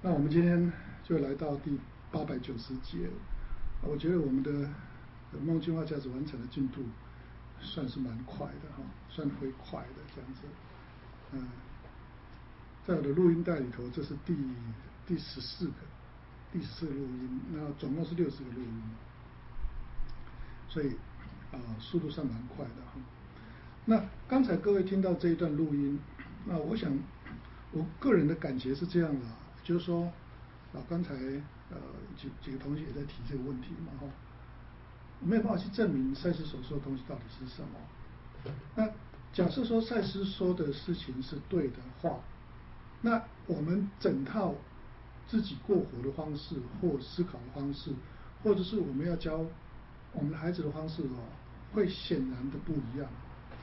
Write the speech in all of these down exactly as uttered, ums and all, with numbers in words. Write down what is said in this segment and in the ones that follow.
那我们今天就来到第八百九十节，我觉得我们的梦境化价值完成的进度算是蛮快的哈，算会快的这样子。嗯，在我的录音带里头，这是第第十四个，第十四个录音，那总共是六十个录音，所以啊、呃，速度上蛮快的哈。那刚才各位听到这一段录音，那我想我个人的感觉是这样的，就是说啊，刚才呃几几个同学也在提这个问题嘛哈，没有办法去证明赛斯所说的东西到底是什么。那假设说赛斯说的事情是对的话，那我们整套自己过活的方式或思考的方式，或者是我们要教我们的孩子的方式哦，会显然的不一样。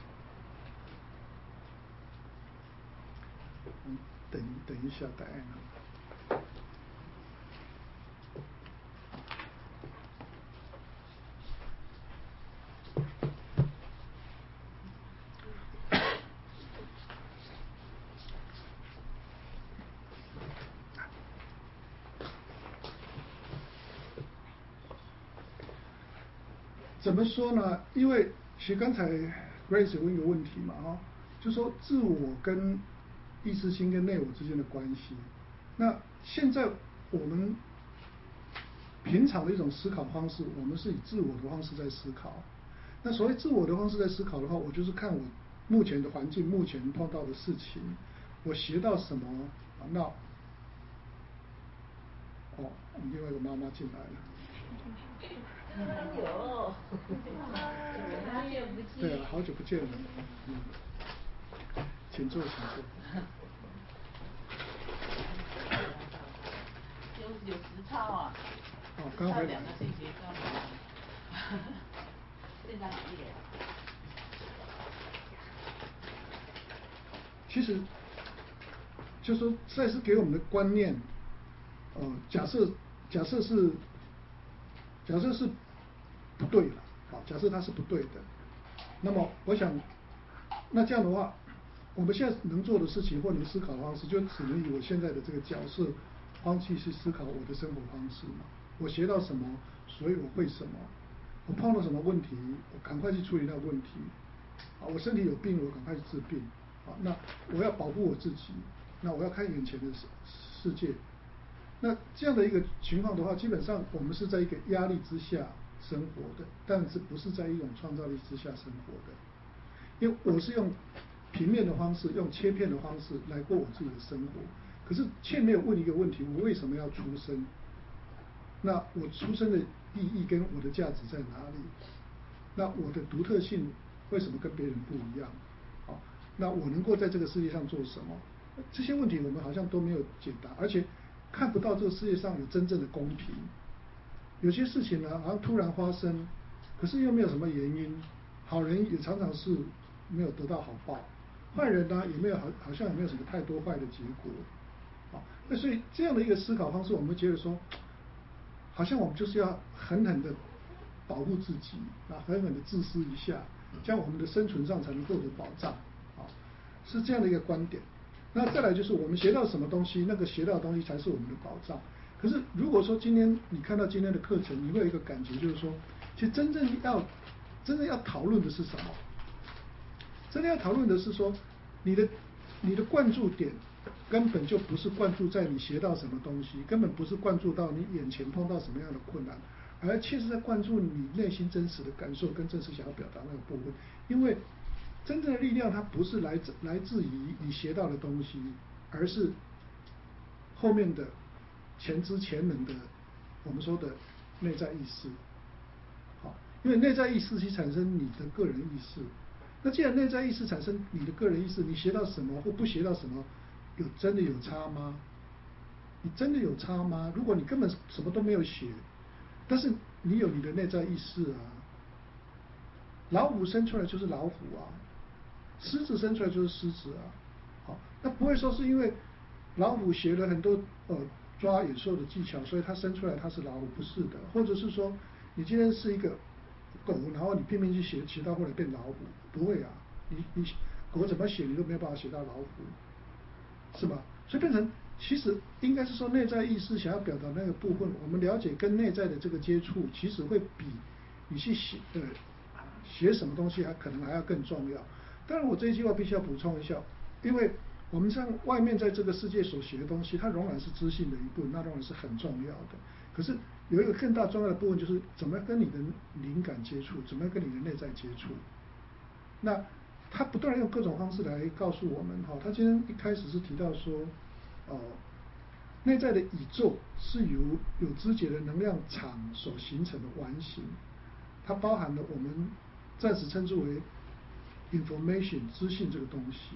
嗯，等等一下，答案呢？怎么说呢？因为其实刚才 Grace 问一个问题嘛，哈，就说自我跟意识心跟内我之间的关系。那现在我们平常的一种思考方式，我们是以自我的方式在思考。那所谓自我的方式在思考的话，我就是看我目前的环境、目前碰到的事情，我学到什么啊？那哦，我们另外一个妈妈进来了。 有，好久不见。 对啊，好久不见了。嗯，请坐，请坐。 有有实操啊。 哦，刚回来。 两个星期刚回来。现在好一点。 其实，就说赛斯给我们的观念，呃，假设假设是假设是不对的，好，假设它是不对的，那么我想，那这样的话，我们现在能做的事情或能思考的方式，就只能以我现在的这个角色方式去思考我的生活方式嘛。我学到什么，所以我会什么。我碰到什么问题，我赶快去处理那个问题。啊，我身体有病，我赶快去治病。啊，那我要保护我自己，那我要看眼前的世世界。那这样的一个情况的话，基本上我们是在一个压力之下生活的，但是不是在一种创造力之下生活的。因为我是用平面的方式，用切片的方式来过我自己的生活。可是却没有问一个问题：我为什么要出生？那我出生的意义跟我的价值在哪里？那我的独特性为什么跟别人不一样？好，那我能够在这个世界上做什么？这些问题我们好像都没有解答，而且看不到这个世界上有真正的公平。有些事情呢，好像突然发生，可是又没有什么原因。好人也常常是没有得到好报，坏人呢也没有好好像也没有什么太多坏的结果。好，那所以这样的一个思考方式，我们觉得说，好像我们就是要狠狠的保护自己，啊，狠狠的自私一下，这样我们的生存上才能获得保障，啊，是这样的一个观点。那再来就是我们学到什么东西，那个学到的东西才是我们的保障。可是如果说今天你看到今天的课程，你会有一个感觉，就是说，其实真正要真正要讨论的是什么？真正要讨论的是说，你的你的灌注点根本就不是灌注在你学到什么东西，根本不是灌注到你眼前碰到什么样的困难，而却是在灌注你内心真实的感受跟真实想要表达那个部分。因为真正的力量它不是来自来自于你学到的东西，而是后面的前知前能的我们说的内在意识。好，因为内在意识去产生你的个人意识。那既然内在意识产生你的个人意识，你学到什么或不学到什么，有真的有差吗？你真的有差吗？如果你根本什么都没有学，但是你有你的内在意识啊。老虎生出来就是老虎啊，狮子生出来就是狮子啊。好，那不会说是因为老虎学了很多呃抓野兽的技巧，所以它生出来它是老虎，不是的。或者是说你今天是一个狗，然后你拼命去学，学到后来变老虎，不会啊。你你狗怎么学你都没有办法学到老虎，是吧？所以变成其实应该是说内在意识想要表达那个部分，我们了解跟内在的这个接触，其实会比你去写呃写什么东西还可能还要更重要。当然我这一句话必须要补充一下，因为我们像外面在这个世界所学的东西，它仍然是知性的一部分，那仍然是很重要的。可是有一个更大重要的部分，就是怎么样跟你的灵感接触，怎么样跟你的内在接触。那他不断用各种方式来告诉我们，哈，他今天一开始是提到说，哦，内在的宇宙是由有知觉的能量场所形成的完形，它包含了我们暂时称之为 information 资讯这个东西。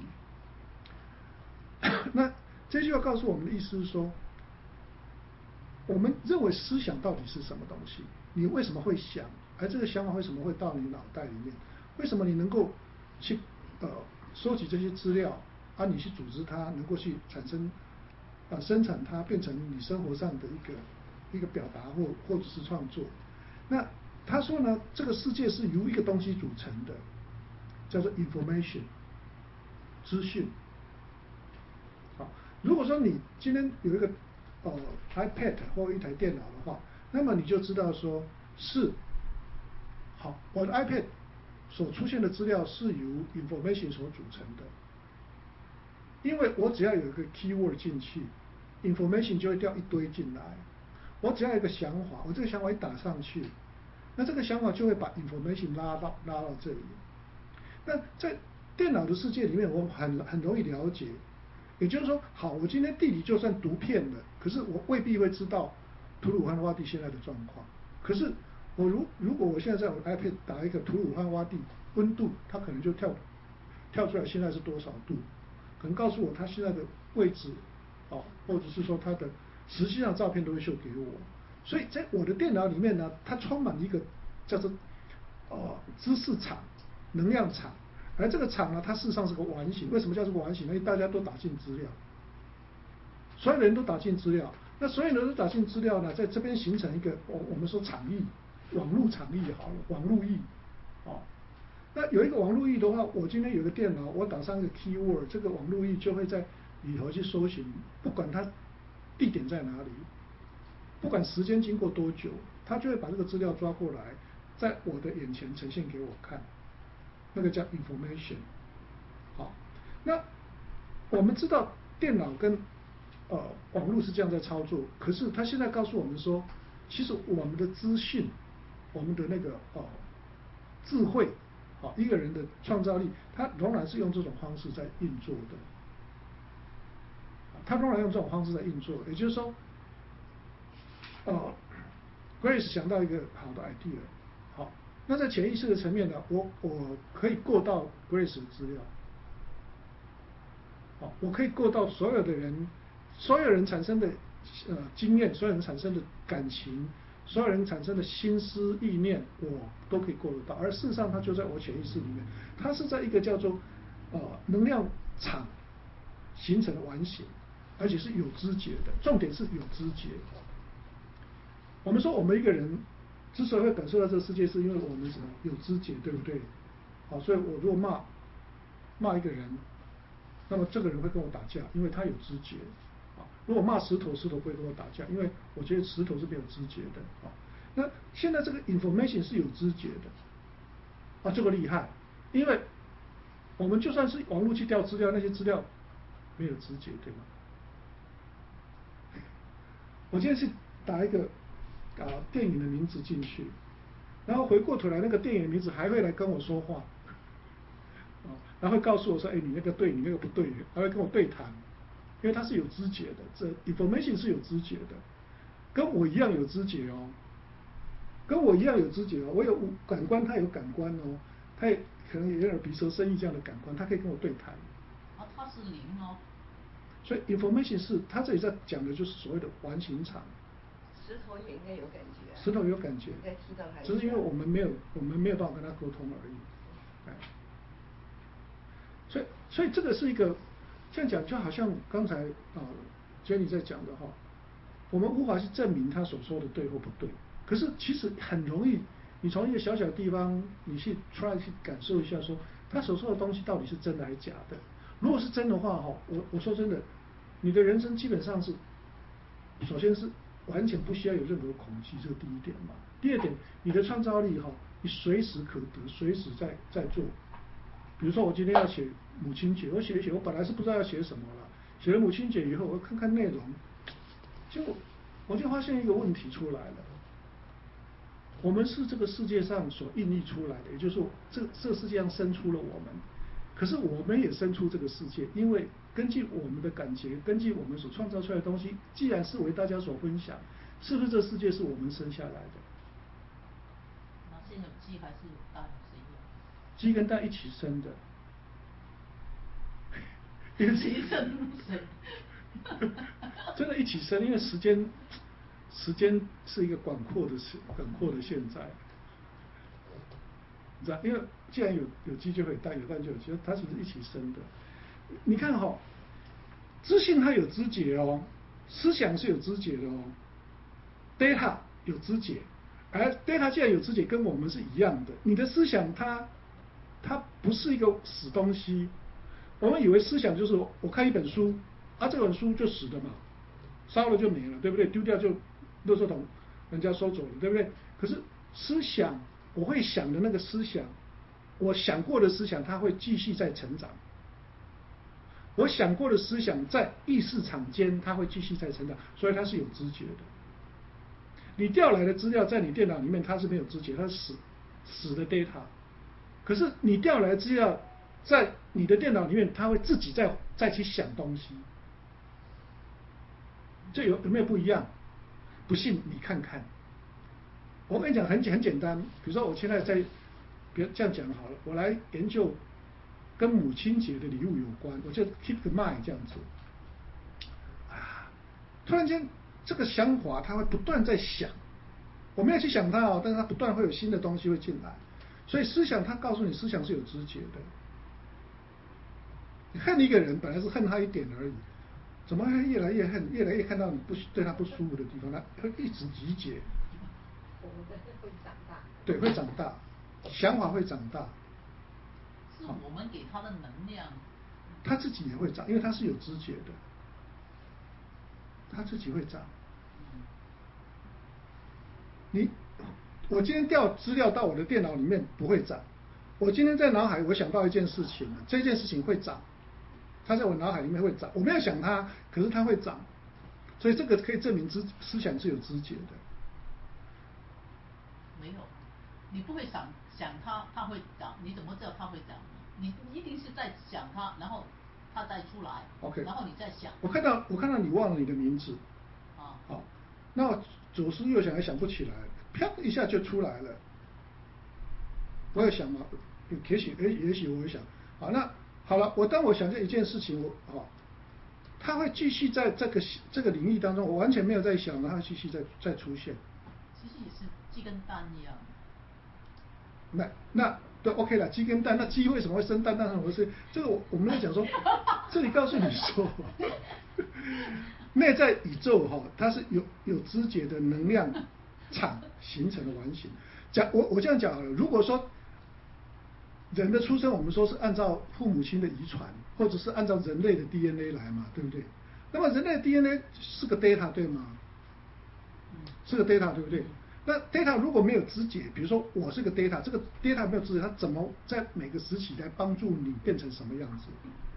那这句话告诉我们的意思是说，我们认为思想到底是什么东西？你为什么会想？而这个想法为什么会到你脑袋里面？为什么你能够去呃收集这些资料，啊，你去组织它，能够去产生啊生产它，变成你生活上的一个一个表达或或者是创作？那他说呢，这个世界是由一个东西组成的，叫做 information 资讯。好，如果说你今天有一个呃 iPad 或一台电脑的话，那么你就知道说是好，我的 iPad 所出现的资料是由 information 所组成的，因为我只要有一个 keyword 进去 ，information 就会掉一堆进来。我只要有一个想法，我这个想法一打上去，那这个想法就会把 information 拉到拉到这里。那在电脑的世界里面，我很很容易了解。也就是说，好，我今天地理就算读遍了，可是我未必会知道吐鲁番洼地现在的状况。可是我如如果我现在在我的 iPad 打一个吐鲁番洼地温度，它可能就跳跳出来现在是多少度，可能告诉我它现在的位置，哦，或者是说它的实际上照片都会秀给我。所以在我的电脑里面呢，它充满一个叫做呃知识场、能量场。而这个场呢，它事实上是个完形。为什么叫这个完形呢？因为大家都打进资料，所有人都打进资料，那所有人都打进资料呢，在这边形成一个我我们说场域，网络场域好了，网络域，哦，那有一个网络域的话，我今天有个电脑，我打上一个 keyword， 这个网络域就会在里头去搜寻，不管它地点在哪里，不管时间经过多久，它就会把这个资料抓过来，在我的眼前呈现给我看。那个叫 information， 好，那我们知道电脑跟呃网络是这样在操作，可是他现在告诉我们说，其实我们的资讯，我们的那个呃智慧，好，一个人的创造力，他仍然是用这种方式在运作的，他仍然用这种方式在运作，也就是说，呃 Grace 想到一个好的 idea， 好。那在潜意识的层面呢，我我可以过到 Grace 的资料，好，我可以过到所有的人，所有人产生的呃经验，所有人产生的感情，所有人产生的心思意念，我都可以过得到。而事实上，它就在我潜意识里面，它是在一个叫做呃能量场形成的完形，而且是有知觉的，重点是有知觉。我们说我们一个人之所以会感受到这个世界，是因为我们什么有知觉，对不对？好，所以我如果骂骂一个人，那么这个人会跟我打架，因为他有知觉。啊，如果骂石头，石头不会跟我打架，因为我觉得石头是没有知觉的。啊，那现在这个 information 是有知觉的，啊，这个厉害，因为我们就算是网络去调资料，那些资料没有知觉，对吗？我今天是打一个啊电影的名字进去，然后回过头来那个电影的名字还会来跟我说话，啊，然后会告诉我说，哎，你那个对，你那个不对，还会跟我对谈，因为他是有知觉的，这 information 是有知觉的，跟我一样有知觉哦，跟我一样有知觉哦，我有五感官，他有感官哦，他也可能也有耳鼻舌身意这样的感官，他可以跟我对谈。 哦，他是零哦。 所以 information 是他这里在讲的就是所谓的完形场。 石头也应该有感觉、啊。 石头有感觉， 应该踢到它。 只是因为我们没有，我们没有办法跟他沟通而已。哎，所以，所以这个是一个这样讲，就好像刚才啊 Jenny 在讲的哈，我们无法去证明他所说的对或不对，可是其实很容易，你从一个小小的地方，你去 try 去感受一下说，他所说的东西到底是真的还是假的。如果是真的话哈，我我说真的， 你的人生基本上是，首先是完全不需要有任何恐惧，这是第一点嘛。第二点，你的创造力哈，你随时可得，随时在在做。比如说我今天要写母亲节，我写一写，我本来是不知道要写什么了，写了母亲节以后，我看看内容，就我就发现一个问题出来了。我们是这个世界上所孕育出来的，也就是说，这这个世界上生出了我们，可是我们也生出这个世界，因为根据我们的感觉，根据我们所创造出来的东西，既然是为大家所分享，是不是这世界是我们生下来的？ 那是有鸡还是有蛋？谁有？ 鸡跟蛋一起生的。 一起生谁？ 真的一起生，因为时间。时间是一个广阔的、广阔的现在，你知道？因为既然有有鸡就会有蛋，有蛋就有鸡，它其实一起生的。你看哈、哦，资讯它有知觉哦，思想是有知觉的哦 ，data 有知觉，而 data 既然有知觉，跟我们是一样的。你的思想它它不是一个死东西，我们以为思想就是我看一本书，啊这本书就死的嘛，烧了就没了，对不对？丢掉就。垃圾桶，人家收走了，对不对？可是思想，我会想的那个思想，我想过的思想，它会继续在成长。我想过的思想，在意识场间，它会继续在成长，所以它是有知觉的。你调来的资料在你电脑里面，它是没有知觉，它是死死的 data。可是你调来的资料在你的电脑里面，它会自己再再去想东西。这有有没有不一样？不信你看看，我跟你讲很很简单。比如说我现在在，比如这样讲好了，我来研究跟母亲节的礼物有关，我就 keep the mind 这样子，啊，突然间这个想法它会不断在想，我没有去想它哦，但是它不断会有新的东西会进来，所以思想它告诉你，思想是有知觉的。你恨一个人，本来是恨他一点而已。怎么会越来越恨？越来越看到你不对他不舒服的地方，他会一直集结。 我们的会长大。 对，会长大，想法会长大。 是我们给他的能量。 他自己也会长，因为他是有知觉的，他自己会长。你，我今天调资料到我的电脑里面不会长，我今天在脑海我想到一件事情，这件事情会长。它在我脑海里面会长，我没有想它，可是它会长，所以这个可以证明知思想是有知觉的。 没有，你不会想想它，它会长，你怎么知道它会长？你一定是在想它，然后它再出来 ，OK， 然后你再想。 我看到我看到你忘了你的名字， 啊， 好，那我左思右想也想不起来，啪一下就出来了。我也想嘛，也许哎，也许我也想，好那。好了，我当我想这一件事情，我哦，它会继续在这个这个领域当中，我完全没有在想，它会继续再再出现。 其实也是鸡跟蛋一样。 那那对 OK 了，鸡跟蛋，那鸡为什么会生蛋？蛋怎么回事？这个我我们在讲说，这里告诉你说，内在宇宙哈、哦，它是有有知觉的能量场形成的完形。讲我我这样讲好了，如果说。人的出生，我们说是按照父母亲的遗传，或者是按照人类的 D N A 来嘛，对不对？那么人类的 D N A 是个 data 对吗？是个 data 对不对？那 data 如果没有知觉，比如说我是个 data， 这个 data 没有知觉，它怎么在每个时期来帮助你变成什么样子？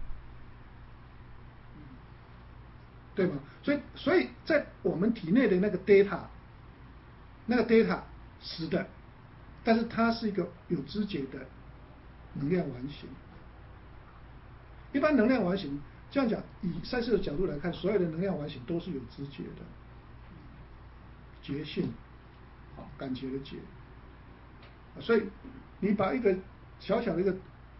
对吗？所以所以在我们体内的那个 data， 那个 data 是的，但是它是一个有知觉的。能量完形，一般能量完形，这样讲，以赛斯的角度来看，所有的能量完形都是有知觉的，觉性，好，感觉的觉，所以你把一个小小的一个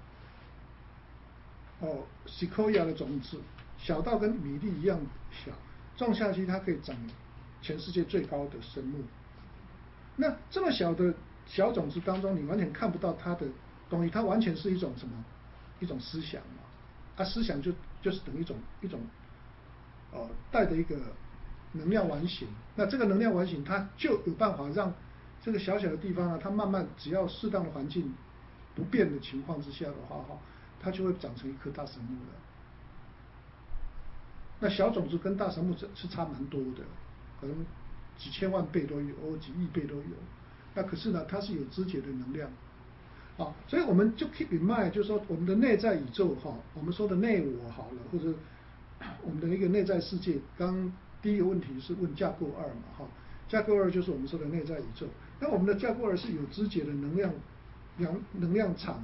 哦西科亚的种子，小到跟米粒一样小，种下去它可以长全世界最高的神木。那这么小的小种子当中，你完全看不到它的。东西它完全是一种什么？一种思想嘛，啊，思想就就是等于一种一种，呃，带着一个能量完形。那这个能量完形，它就有办法让这个小小的地方啊，它慢慢只要适当的环境不变的情况之下的话，哈，它就会长成一棵大神木了。 那小种子跟大神木是是差蛮多的，可能几千万倍都有，或几亿倍都有。那可是呢，它是有肢解的能量。好，所以我们就 keep in mind， 就是说我们的内在宇宙哈，我们说的内我好了，或者我们的一个内在世界。刚第一个问题是问架构二嘛，哈，架构二就是我们说的内在宇宙。那我们的架构二是有肢解的能量，能能量场。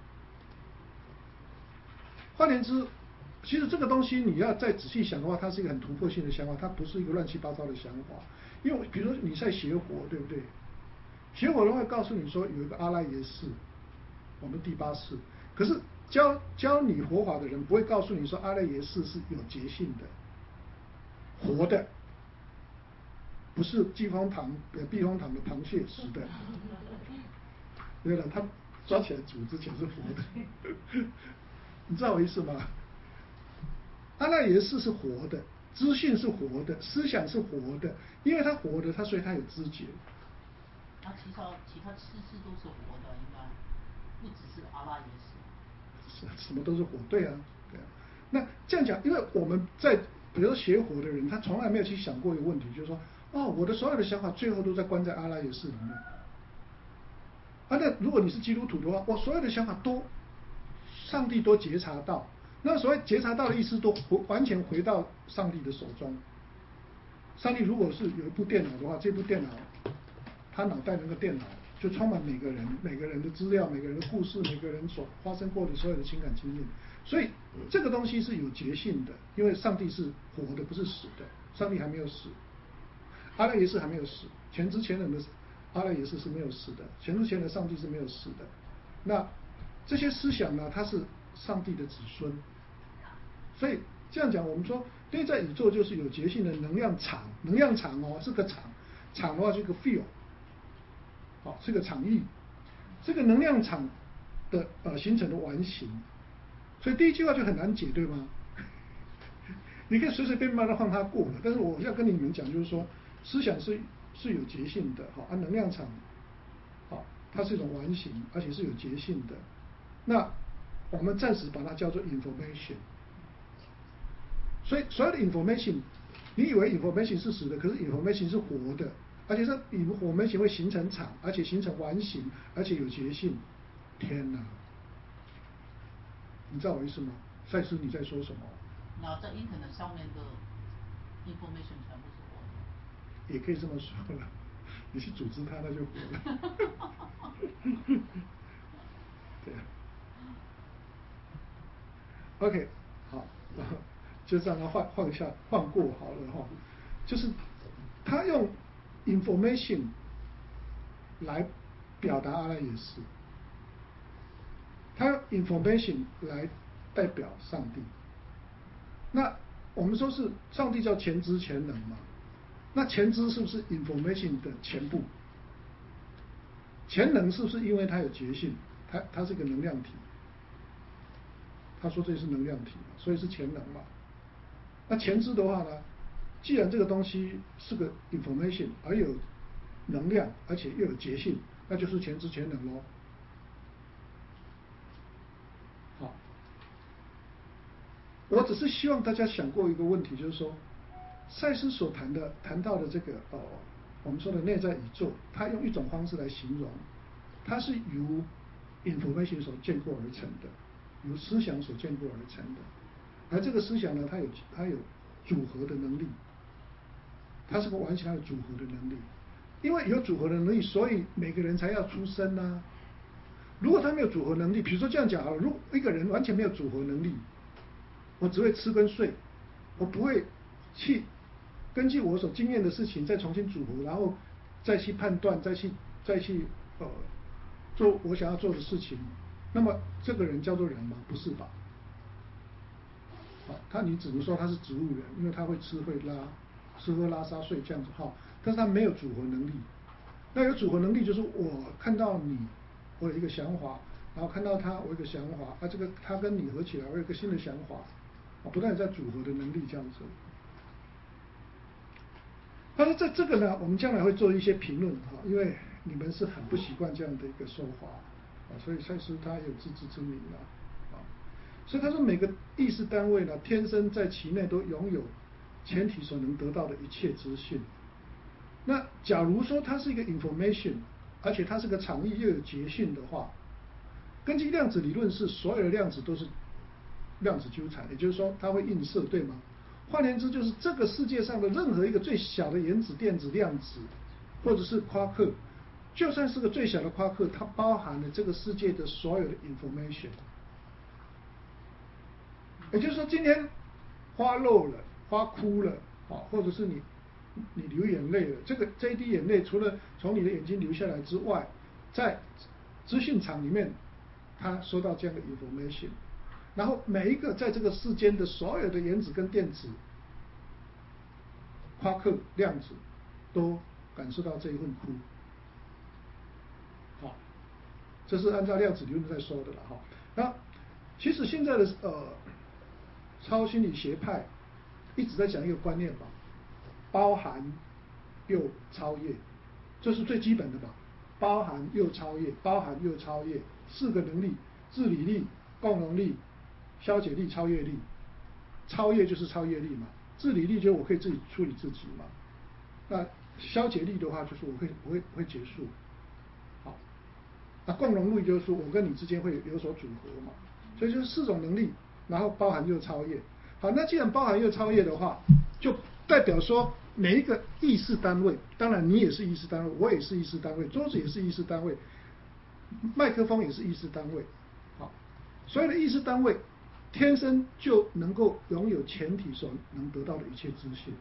换言之，其实这个东西你要再仔细想的话，它是一个很突破性的想法，它不是一个乱七八糟的想法。因为比如说你在学佛，对不对？学佛人会告诉你说有一个阿赖耶识，我们第八识。可是教教你佛法的人不会告诉你说阿赖耶识是有觉性的，活的，不是避风塘呃避风塘的螃蟹死的。对了，他抓起来煮之前是活的。你知道我意思吗？阿赖耶识是活的，资讯是活的，思想是活的，因为它活的，它所以它有知觉。 那其他其他七识都是活的，应该不只是阿赖耶识。 什什么都是活，对啊，对啊。那这样讲，因为我们在比如说学佛的人，他从来没有去想过一个问题，就是说，哦，我的所有的想法最后都在关在阿赖耶识里面。啊，那如果你是基督徒的话，我所有的想法都上帝都觉察到，那所谓觉察到的意思都完全回到上帝的手中。上帝如果是有一部电脑的话，这部电脑他脑袋那个电脑就充满每个人每个人的资料、每个人的故事、每个人所发生过的所有的情感经验。所以这个东西是有觉性的，因为上帝是活的，不是死的，上帝还没有死，阿赖耶识还没有死，全知全能的阿赖耶识是没有死的，全知全能上帝是没有死的。那这些思想呢，它是上帝的子孙。所以这样讲，我们说内在宇宙就是有觉性的能量场，能量场哦是个场，场的话是一个 field， 好，是个场域，这个能量场的呃形成的完形。所以第一句话就很难解，对吗？你可以随随便便的放它过了，但是我要跟你们讲，就是说思想是是有觉性的，好，啊能量场，好，它是一种完形，而且是有觉性的。那我们暂时把它叫做 information。所以所有的 information， 你以为 information 是死的，可是 information 是活的，而且这 information 会形成场，而且形成完形，而且有觉性。天哪！你知道我意思吗？赛斯你在说什么？ 那在 internet 上面的 information 全部是活的。 也可以这么说了，你去组织它，那就活了。对啊。OK， 好，就让它换换一下，换过好了哈。就是他用 information 来表达阿赖耶识。他用 information 来代表上帝。那我们说是上帝叫全知全能嘛？那全知是不是 information 的全部？全能是不是因为它有觉性？它它是个能量体。他说这是能量体嘛，所以是全能嘛。那全知的话呢，既然这个东西是个 information， 而有能量，而且又有觉性，那就是全知全能咯。好，我只是希望大家想过一个问题，就是说，赛斯所谈的谈到的这个呃，我们说的内在宇宙，他用一种方式来形容，它是由 information 所建构而成的，由思想所建构而成的，而这个思想呢，它有它有组合的能力，它是个完全有组合的能力，因为有组合的能力，所以每个人才要出生啊。如果他没有组合能力，比如说这样讲好了，如果一个人完全没有组合能力，我只会吃跟睡，我不会去根据我所经验的事情再重新组合，然后再去判断，再去再去呃做我想要做的事情，那么这个人叫做人吗？不是吧？好，他你只能说他是植物人，因为他会吃会拉，吃喝拉撒睡这样子哈，但是他没有组合能力。那有组合能力就是我看到你，我有一个想法，然后看到他，我有一个想法，啊这个他跟你合起来，我有一个新的想法，啊不断在组合的能力这样子。但是这这个呢，我们将来会做一些评论哈，因为你们是很不习惯这样的一个说法啊，所以赛斯他有自知之明啊，啊， 所以他说每个意识单位呢，天生在其内都拥有前体所能得到的一切资讯。那假如说它是一个 information， 而且它是个场域又有节讯的话，根据量子理论是所有的量子都是量子纠缠，也就是说它会映射，对吗？换言之，就是这个世界上的任何一个最小的原子、电子、量子，或者是夸克，就算是个最小的夸克，它包含了这个世界的所有的 information。也就是说，今天花漏了，花哭了，啊，或者是你你流眼泪了，这个这一滴眼泪除了从你的眼睛流下来之外，在资讯场里面，它收到这样的 information。然后每一个在这个世间的所有的原子跟电子、夸克、量子，都感受到这一份哭。好，这是按照量子理论在说的了哈。那其实现在的呃超心理学派一直在讲一个观念吧，包含又超越，这是最基本的吧。包含又超越，包含又超越，四个能力：自理力、共融力、消解力、超越力。超越就是超越力嘛，自理力就是我可以自己处理自己嘛。那消解力的话，就是我会我会我会结束。好，那共融力就是说我跟你之间会有所组合嘛。所以就是四种能力，然后包含又超越。好，那既然包含又超越的话，就代表说每一个意识单位，当然你也是意识单位，我也是意识单位，桌子也是意识单位，麦克风也是意识单位。好，所有的意识单位天生就能够拥有前体所能得到的一切资讯。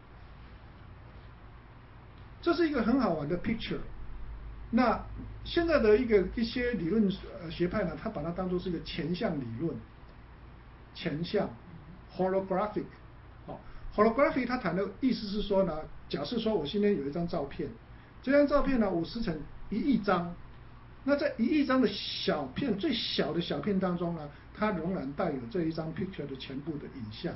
这是一个很好玩的 picture。那现在的一个一些理论呃学派呢，他把它当作是一个前向理论，前向 holographic。好 ，holographic 它谈的意思是说呢，假设说我今天有一张照片，这张照片呢我撕成一亿张，那在一亿张的小片最小的小片当中呢，它仍然带有这一张 picture 的全部的影像。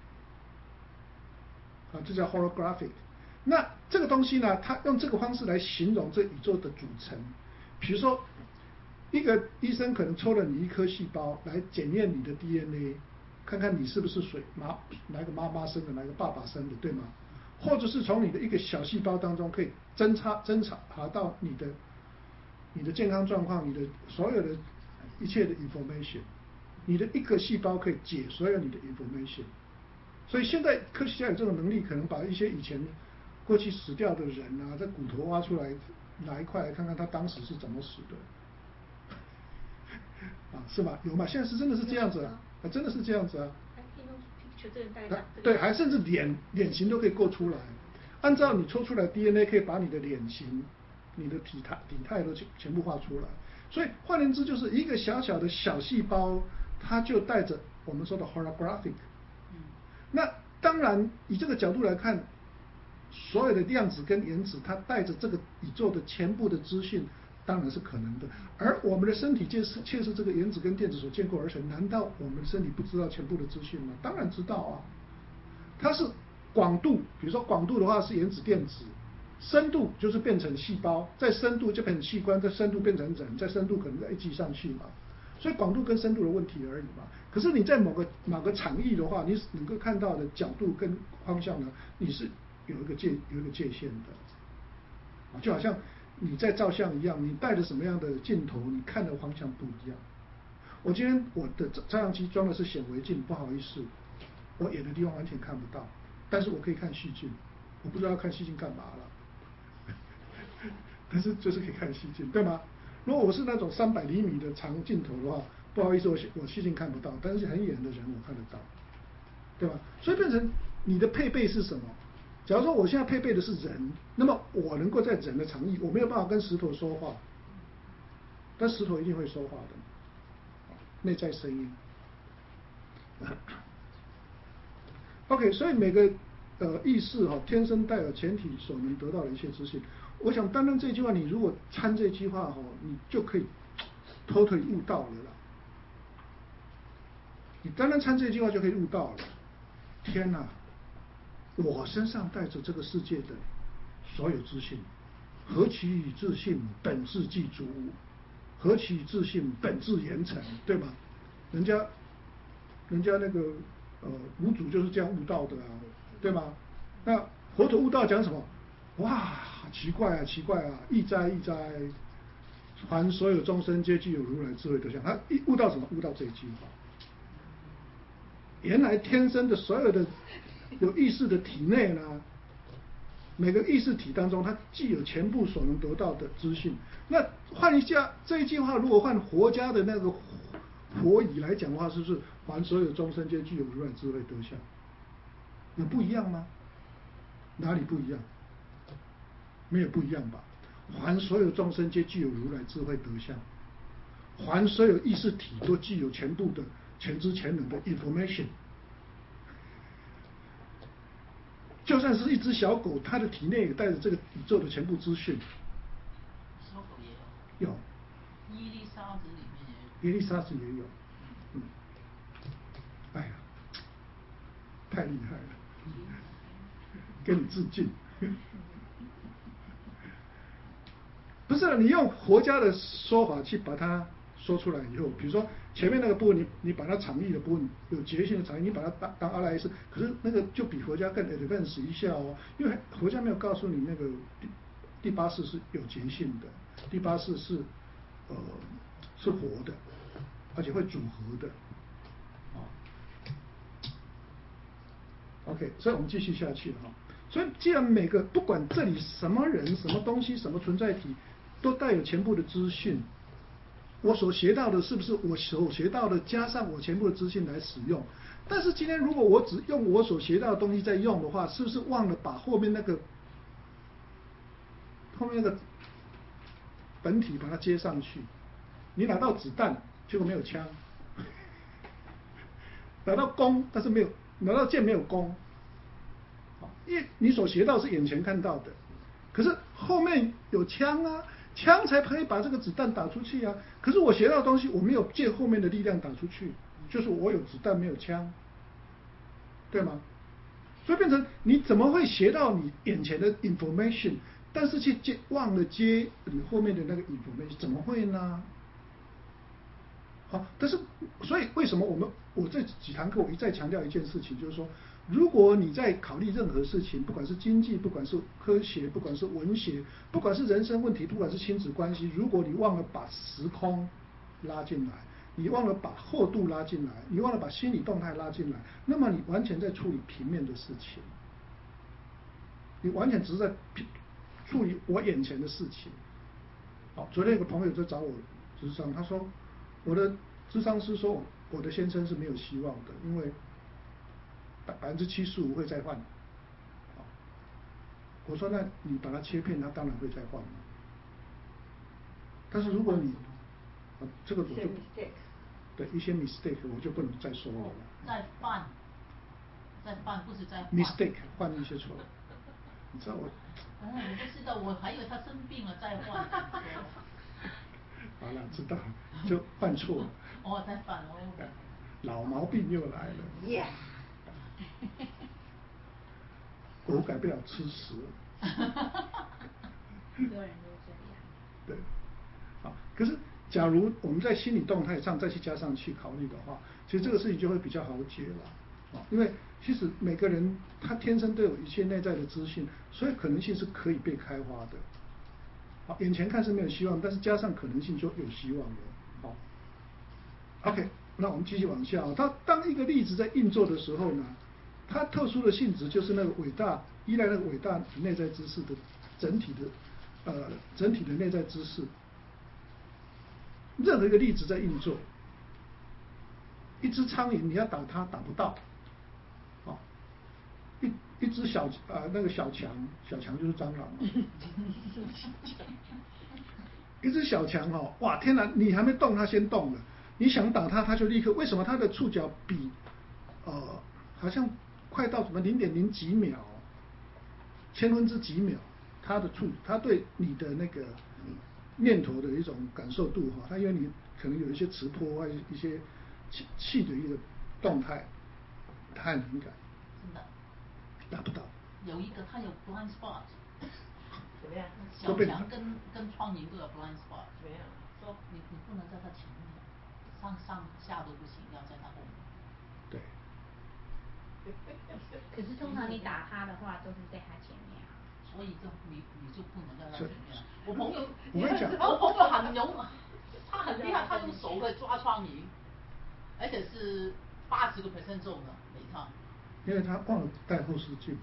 啊，这叫 holographic。那这个东西呢，它用这个方式来形容这宇宙的组成。比如说，一个医生可能抽了你一颗细胞来检验你的 D N A， 看看你是不是水妈哪个妈妈生的，哪个爸爸生的，对吗？或者是从你的一个小细胞当中可以侦查侦查到你的你的健康状况，你的所有的一切的 information， 你的一个细胞可以解所有你的 information。所以现在科学家有这种能力，可能把一些以前过去死掉的人啊，在骨头挖出来拿一块来看看他当时是怎么死的，啊，是吧？有吗？现在是真的是这样子啊，啊真的是这样子啊。 还可以用 picture 这个代表。 对，还甚至脸脸型都可以过出来，按照你抽出来 D N A 可以把你的脸型、你的体态、体态都全全部画出来。所以换言之，就是一个小小的小细胞，它就带着我们说的 holographic。那当然，以这个角度来看，所有的量子跟原子，它带着这个宇宙的全部的资讯，当然是可能的。而我们的身体却是却是这个原子跟电子所建构而成，难道我们的身体不知道全部的资讯吗？当然知道啊。它是广度，比如说广度的话是原子电子，深度就是变成细胞，再深度就变成器官，再深度变成人，再深度可能再一级上去嘛。所以广度跟深度的问题而已嘛。可是你在某个某个场域的话，你能够看到的角度跟方向呢，你是有一个界有一个界限的。就好像你在照相一样，你带着什么样的镜头，你看的方向不一样。我今天我的照相机装的是显微镜，不好意思，我远的地方完全看不到，但是我可以看细镜，我不知道要看细镜干嘛了，但是就是可以看细镜，对吗？如果我是那种三百厘米的长镜头的话，不好意思，我我细镜看不到，但是很远的人我看得到，对吧？所以变成你的配备是什么？假如说我现在配备的是人，那么我能够在人的场域，我没有办法跟石头说话，但石头一定会说话的，内在声音。OK， 所以每个呃意识哈、哦，天生带有前体所能得到的一切资讯。我想单单这句话，你如果参这句话哈、哦，你就可以偷偷悟到了啦。你单单参这句话就可以悟到了。天哪！我身上带着这个世界的所有资讯，何其以自信，本自具足；何其以自信，本自严成，对吗？人家人家那个呃五祖就是这样悟道的啊，对吗？那佛陀悟道讲什么？哇，奇怪啊，奇怪啊！易哉易哉，凡所有众生皆具有如来智慧德相。他一悟到什么？悟到这一句话。原来天生的所有的有意识的体内呢，每个意识体当中，它既有全部所能得到的资讯。那换一下这一句话，如果换佛家的那个佛语来讲的话，是不是凡所有众生皆具有如来智慧德相？有不一样吗？哪里不一样？没有不一样吧？凡所有众生皆具有如来智慧德相，凡所有意识体都具有全部的全知全能的 information。就算是一只小狗，它的体内也带着这个宇宙的全部资讯。 小狗也有。 有。 伊丽莎子里面也有。 伊丽莎子也有。嗯。哎呀，太厉害了，跟你致敬。不是你用佛家的说法去把它说出来以后，比如说前面那个部分，你你把它场域的部分有觉性的场域，你把它当当阿赖耶识，可是那个就比佛家更 advance 一下哦，因为佛家没有告诉你那个第第八识是有觉性的，第八识是呃是活的，而且会组合的，啊、哦、，OK， 所以我们继续下去哈。所以既然每个不管这里什么人、什么东西、什么存在体，都带有全部的资讯。我所学到的是不是我所学到的加上我全部的资讯来使用？但是今天如果我只用我所学到的东西在用的话，是不是忘了把后面那个后面那个本体把它接上去？你拿到子弹，结果没有枪；拿到弓，但是没有拿到箭，没有弓。因为你所学到是眼前看到的，可是后面有枪啊。枪才可以把这个子弹打出去啊！可是我学到的东西，我没有借后面的力量打出去，就是我有子弹没有枪，对吗？所以变成你怎么会学到你眼前的 information， 但是去接忘了接你后面的那个 information， 怎么会呢？好，但是所以为什么我们我这几堂课我一再强调一件事情，就是说，如果你在考虑任何事情，不管是经济，不管是科学，不管是文学，不管是人生问题，不管是亲子关系，如果你忘了把时空拉进来，你忘了把厚度拉进来，你忘了把心理动态拉进来，那么你完全在处理平面的事情，你完全只是在处理我眼前的事情。好，昨天有个朋友在找我咨商，他说我的咨商师说我的先生是没有希望的，因为百分之七十五会再换。我说那你把它切片，他当然会再换。但是如果你，啊、这个我就对一些 mistake 我就不能再说了。 再犯，再犯不是再换。 mistake 换一些错，你知道我。 嗯，我不知道，我还以为他生病了再换。 好了，知道就犯错了。 哦，再犯哦。 老毛病又来了。 Yeah 狗改不了吃屎。 很多人都这样。 对，好，可是假如我们在心理动态上再去加上去考虑的话，其实这个事情就会比较好解了。因为其实每个人他天生都有一些内在的资讯，所以可能性是可以被开发的。好，眼前看是没有希望，但是加上可能性就有希望了。好 ，OK， 那我们继续往下。它当一个粒子在运作的时候呢，它特殊的性质就是那个伟大依赖那个伟大内在知识的整体的呃整体的内在知识。任何一个粒子在运作，一只苍蝇你要打它打不到，啊，一一只小啊、呃、那个小强，小强就是蟑螂嘛。一只小强哦，哇天哪，你还没动它先动了，你想打它它就立刻，为什么它的触角比呃好像快到什么零点零几秒，千分之几秒，它的触它对你的那个念头的一种感受度哈，它因为你可能有一些磁波或一些气气的一个动态，它很敏感。 真的。 打不到。 有一个它有 blind spot。 怎么样？ 小强跟跟苍蝇都有 blind spot。 怎么样？ 说你你不能在它前面，上上下都不行，要在它后面。 对。 可是通常你打他的话，都是在他前面啊。 所以就你你就不能在他前面了。我朋友， 我跟你讲， 我朋友很勇，他很厉害，他用手可以抓苍蝇，而且是八十个 percent 中的每趟。 因为他忘了带后视镜。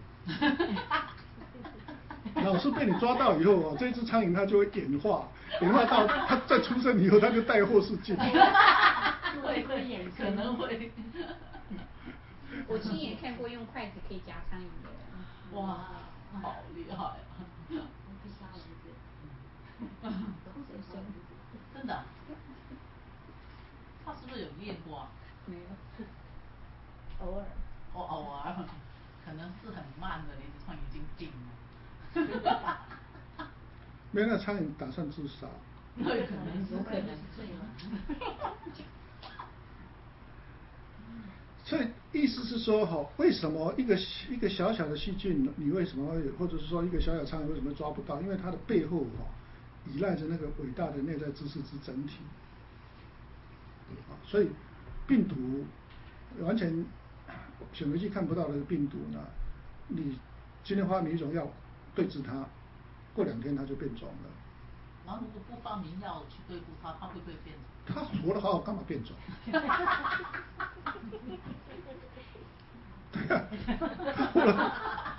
老是被你抓到以后哦，这只苍蝇它就会演化，演化到它在出生以后，它就戴后视镜。 会会演，可能会。 我亲眼看过用筷子可以夹苍蝇的人。 哇，好厉害啊！ 不杀蚊子。 真的？他是不是有练过啊？ 没有。偶尔。 哦，偶尔，可能是很慢的，那只苍蝇已经病了。 没有，那苍蝇打算自杀。 那可能有可能是。 所以意思是说，哈，为什么一个一个小小的细菌，你为什么会，或者是说一个小小苍蝇为什么抓不到？因为它的背后哈，依赖着那个伟大的内在知识之整体。所以病毒完全显微镜看不到的病毒呢，你今天发明一种药对治它，过两天它就变种了。 然后如果不发明药去对付它，它会不会变种？ 它活得好好，干嘛变种？对呀、啊，活了，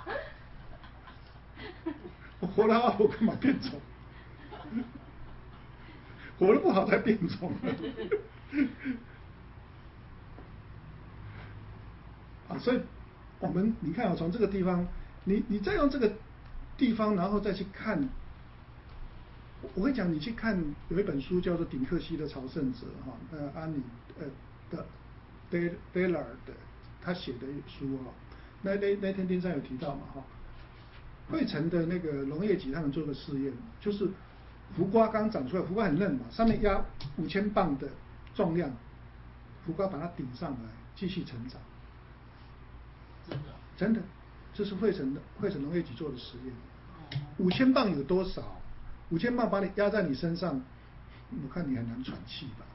我活得好好，我干嘛变种？活得不好才变种。啊，所以我们你看啊，从这个地方，你你再用这个地方，然后再去看。我跟你讲，你去看有一本书叫做《顶克西的朝圣者》哈，呃，安妮呃的 De Dellard 的他写的书哈，那那那天丁山有提到嘛哈，惠城的那个农业局他们做个试验，就是胡瓜刚长出来，胡瓜很嫩嘛，上面压五千磅的重量，胡瓜把它顶上来，继续成长。 真的？ 真的，这是惠城的惠城农业局做的实验。五千磅有多少？五千磅把你压在你身上，我看你很难喘气吧？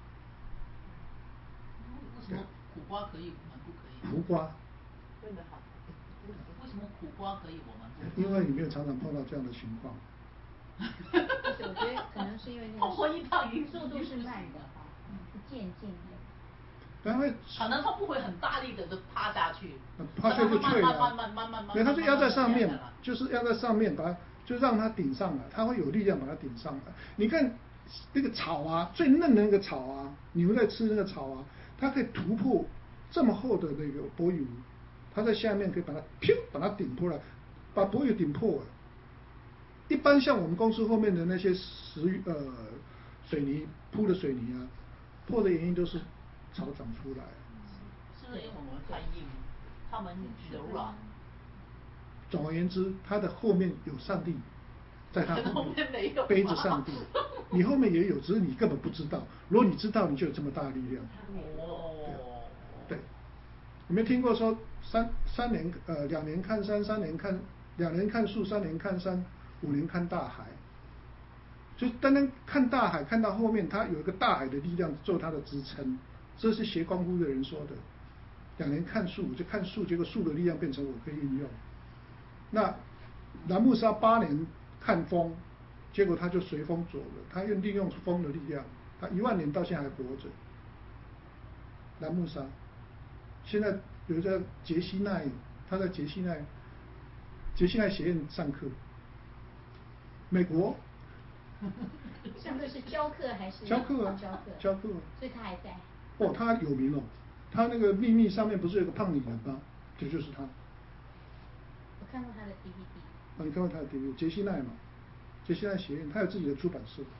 为什么苦瓜可以，我们不可以？ 胡瓜。 真的好。为什么苦瓜可以，我们不可以？因为你没有常常碰到这样的情况。 而且我觉得可能是因为那个速度是慢的哈，是渐进的。 然后可能它不会很大力的就趴下去， 趴下去就脆了， 慢慢慢慢慢， 因为它是压在上面，就是压在上面，把它就让它顶上来，它会有力量把它顶上来。你看那个草啊，最嫩的那个草啊，你们在吃那个草啊，它可以突破这么厚的那个柏油，它在下面可以把它噗把它顶破来，把柏油顶破了。一般像我们公司后面的那些石呃水泥铺的水泥啊，破的原因都是草长出来。 是因为我们太硬，他们柔软。 总而言之，它的后面有上帝，在它后面背着上帝，你后面也有，只是你根本不知道。如果你知道，你就有这么大的力量。 哦。 对。有没有听过说三三年呃两年看山，三年看两年看树，三年看山，五年看大海？就单单看大海，看到后面，它有一个大海的力量做它的支撑。这是学功夫的人说的。两年看树，我就看树，结果树的力量变成我可以运用。那兰木沙八年看风，结果他就随风走了，他又利用风的力量，他一万年到现在还活着。兰木沙，现在有一个杰西奈，他在杰西奈杰西奈学院上课，美国。 上课是教课还是？ 教课啊， 教课。 教课。 所以他还在。 哦，他有名哦，他那个秘密上面不是有个胖女人吗？这就是他。 我看过他的 D V D。 啊，你看过他的 D V D， 杰西奈嘛，杰西奈学院，他有自己的出版社。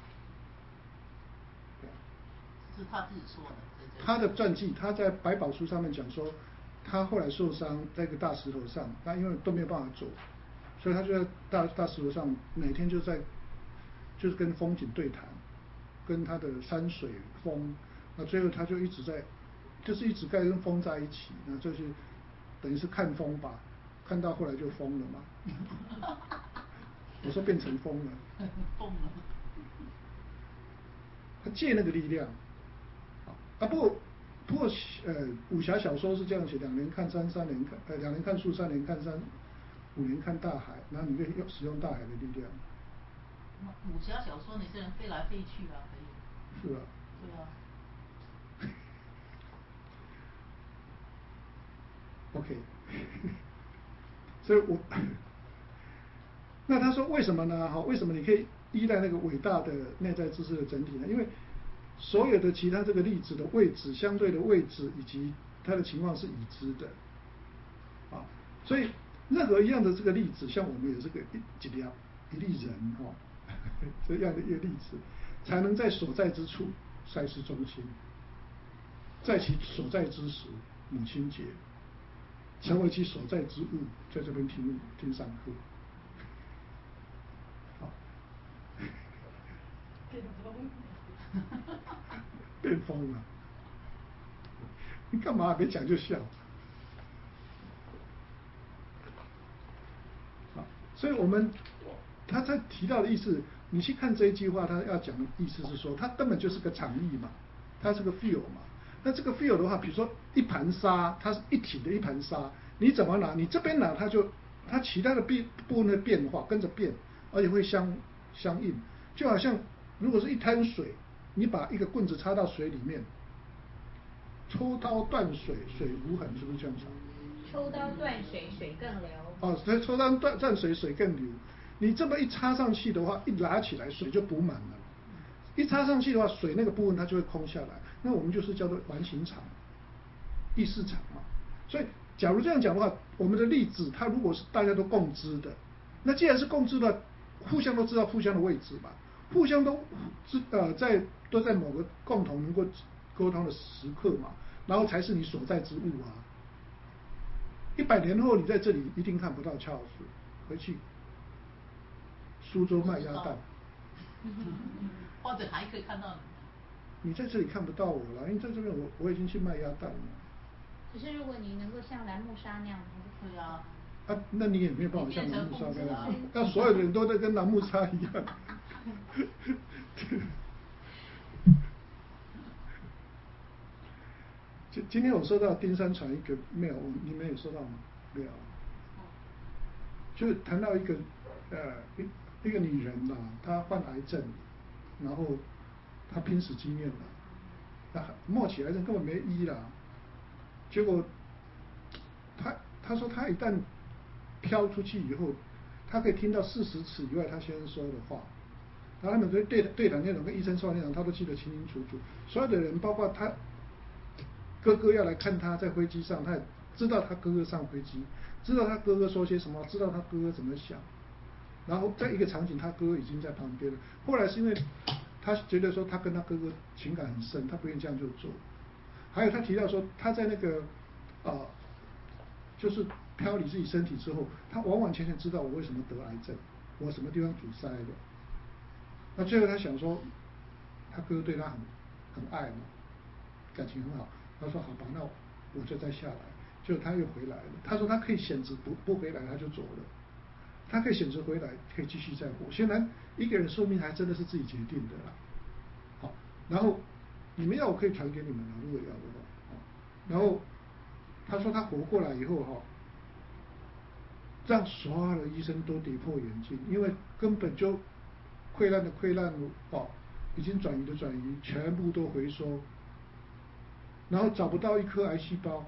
是他自己说的。 他的传记，他在百宝书上面讲说，他后来受伤在一个大石头上，他因为都没有办法走，所以他就在大大石头上，每天就在，就是跟风景对谈，跟他的山水风，那最后他就一直在，就是一直在跟风在一起，那就是等于是看风吧，看到后来就疯了嘛。我说变成疯了。 疯了。 他借那个力量。啊不， 不过呃武侠小说是这样写：两年看山，三年看呃两年看树，三年看山，五年看大海。然后你可以用使用大海的力量。 武侠小说那些人飞来飞去啊，可以。 是啊。 对啊。 OK， 所以我那他说为什么呢？哈，为什么你可以依赖那个伟大的内在知识的整体呢？因为所有的其他这个粒子的位置、相对的位置以及它的情况是已知的，啊，所以任何一样的这个粒子，像我们有这个一几粒一粒人哈，这样的一个粒子，才能在所在之处赛事中心，在其所在之时母亲节。成为其所在之物，在这边听听上课。好，变疯了，你干嘛没讲就笑？好，所以我们他在提到的意思，你去看这一句话，他要讲的意思是说，它根本就是个场域嘛，它是个 field 嘛。那这个 field 的话，比如说一盘沙，它是一体的一盘沙。你怎么拿？你这边拿，它就它其他的变部分的变化跟着变，而且会相相应。就好像如果是一滩水，你把一个棍子插到水里面，抽刀断水，水无痕，是不是这样子？ 抽刀断水，水更流。 哦，所以抽刀断断水，水更流。你这么一插上去的话，一拉起来，水就补满了。一插上去的话，水那个部分它就会空下来。那我们就是叫做完形场、意识场嘛。所以。假如这样讲的话，我们的粒子它如果是大家都共知的，那既然是共知的，互相都知道互相的位置吧，互相都知呃在都在某个共同能够沟通的时刻嘛，然后才是你所在之物啊。一百年后你在这里一定看不到乔老师，回去苏州卖鸭蛋， 或者还可以看到你。 你在这里看不到我了，因为在这边我我已经去卖鸭蛋了。 只是如果你能够像蓝慕沙那样， 对啊。 啊，那你也没有办法像蓝慕沙那样，要所有的人都在跟蓝慕沙一样。今今天我收到丁山传一个 mail， 你们有收到吗？没有。就谈到一个呃一一个女人呐、啊，她患癌症，然后她拼死经验了，那末期癌症根本没医了。结果，他他说他一旦飘出去以后，他可以听到四十尺以外他先生说的话，然后他们对对对谈内容跟医生说的内容，他都记得清清楚楚。所有的人，包括他哥哥要来看他在飞机上，他也知道他哥哥上飞机，知道他哥哥说些什么，知道他哥哥怎么想。然后在一个场景，他哥哥已经在旁边了。后来是因为他觉得说他跟他哥哥情感很深，他不愿意这样就做。还有他提到说，他在那个啊、呃，就是飘离自己身体之后，他完完全全知道我为什么得癌症，我什么地方阻塞的。那最后他想说，他哥哥对他很很爱嘛，感情很好。他说好吧，那我就再下来。结果他又回来了。他说他可以选择不不回来，他就走了。他可以选择回来，可以继续再活。显然，一个人寿命还真的是自己决定的啦。好，然后。你们要我可以传给你们了，如果要的话。然后他说他活过来以后哈，让所有的医生都跌破眼镜，因为根本就溃烂的溃烂哦，已经转移的转移，全部都回收，然后找不到一颗癌细胞，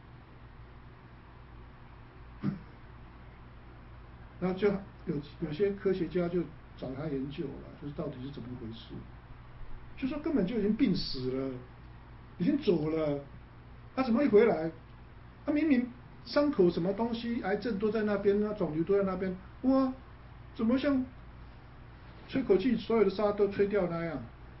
然后就有有些科学家就找他研究了，就是到底是怎么回事。就说根本就已经病死了，已经走了，他、啊、怎么一回来？他、啊、明明伤口什么东西，癌症都在那边，那肿瘤都在那边，哇，怎么像吹口气，所有的沙都吹掉那样？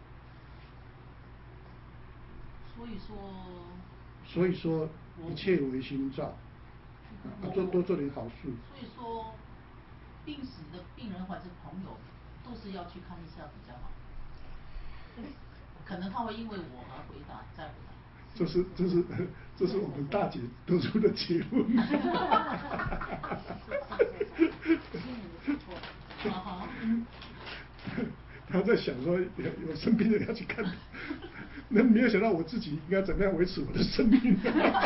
所以说， 所以说一切唯心造，啊，多多做点好事。 所以说，病死的病人或者朋友，都是要去看一下比较好。可能他会因为我而回答，再回答。 这是这是这是我们大姐得出的结论。他在想说有有生病的要去看， 那没有想到我自己应该怎么样维持我的生命。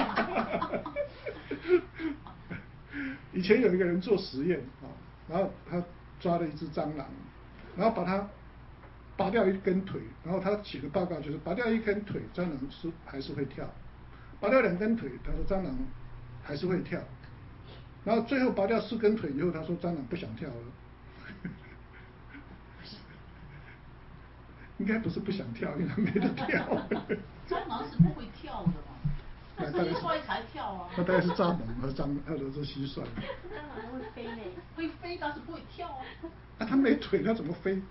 以前有一个人做实验啊，然后他抓了一只蟑螂，然后把它拔掉一根腿，然后他写个报告，就是拔掉一根腿，蟑螂是还是会跳；拔掉两根腿，他说蟑螂还是会跳。然后最后拔掉四根腿以后，他说蟑螂不想跳了。应该不是不想跳，因为没得跳。 蟑螂是不会跳的嘛，那是蟋蟀才跳啊。 那大概是蚱蜢和蟑，或者是蟋蟀。 蟑螂会飞嘞。 会飞，但是不会跳啊。 啊，它没腿，它怎么飞？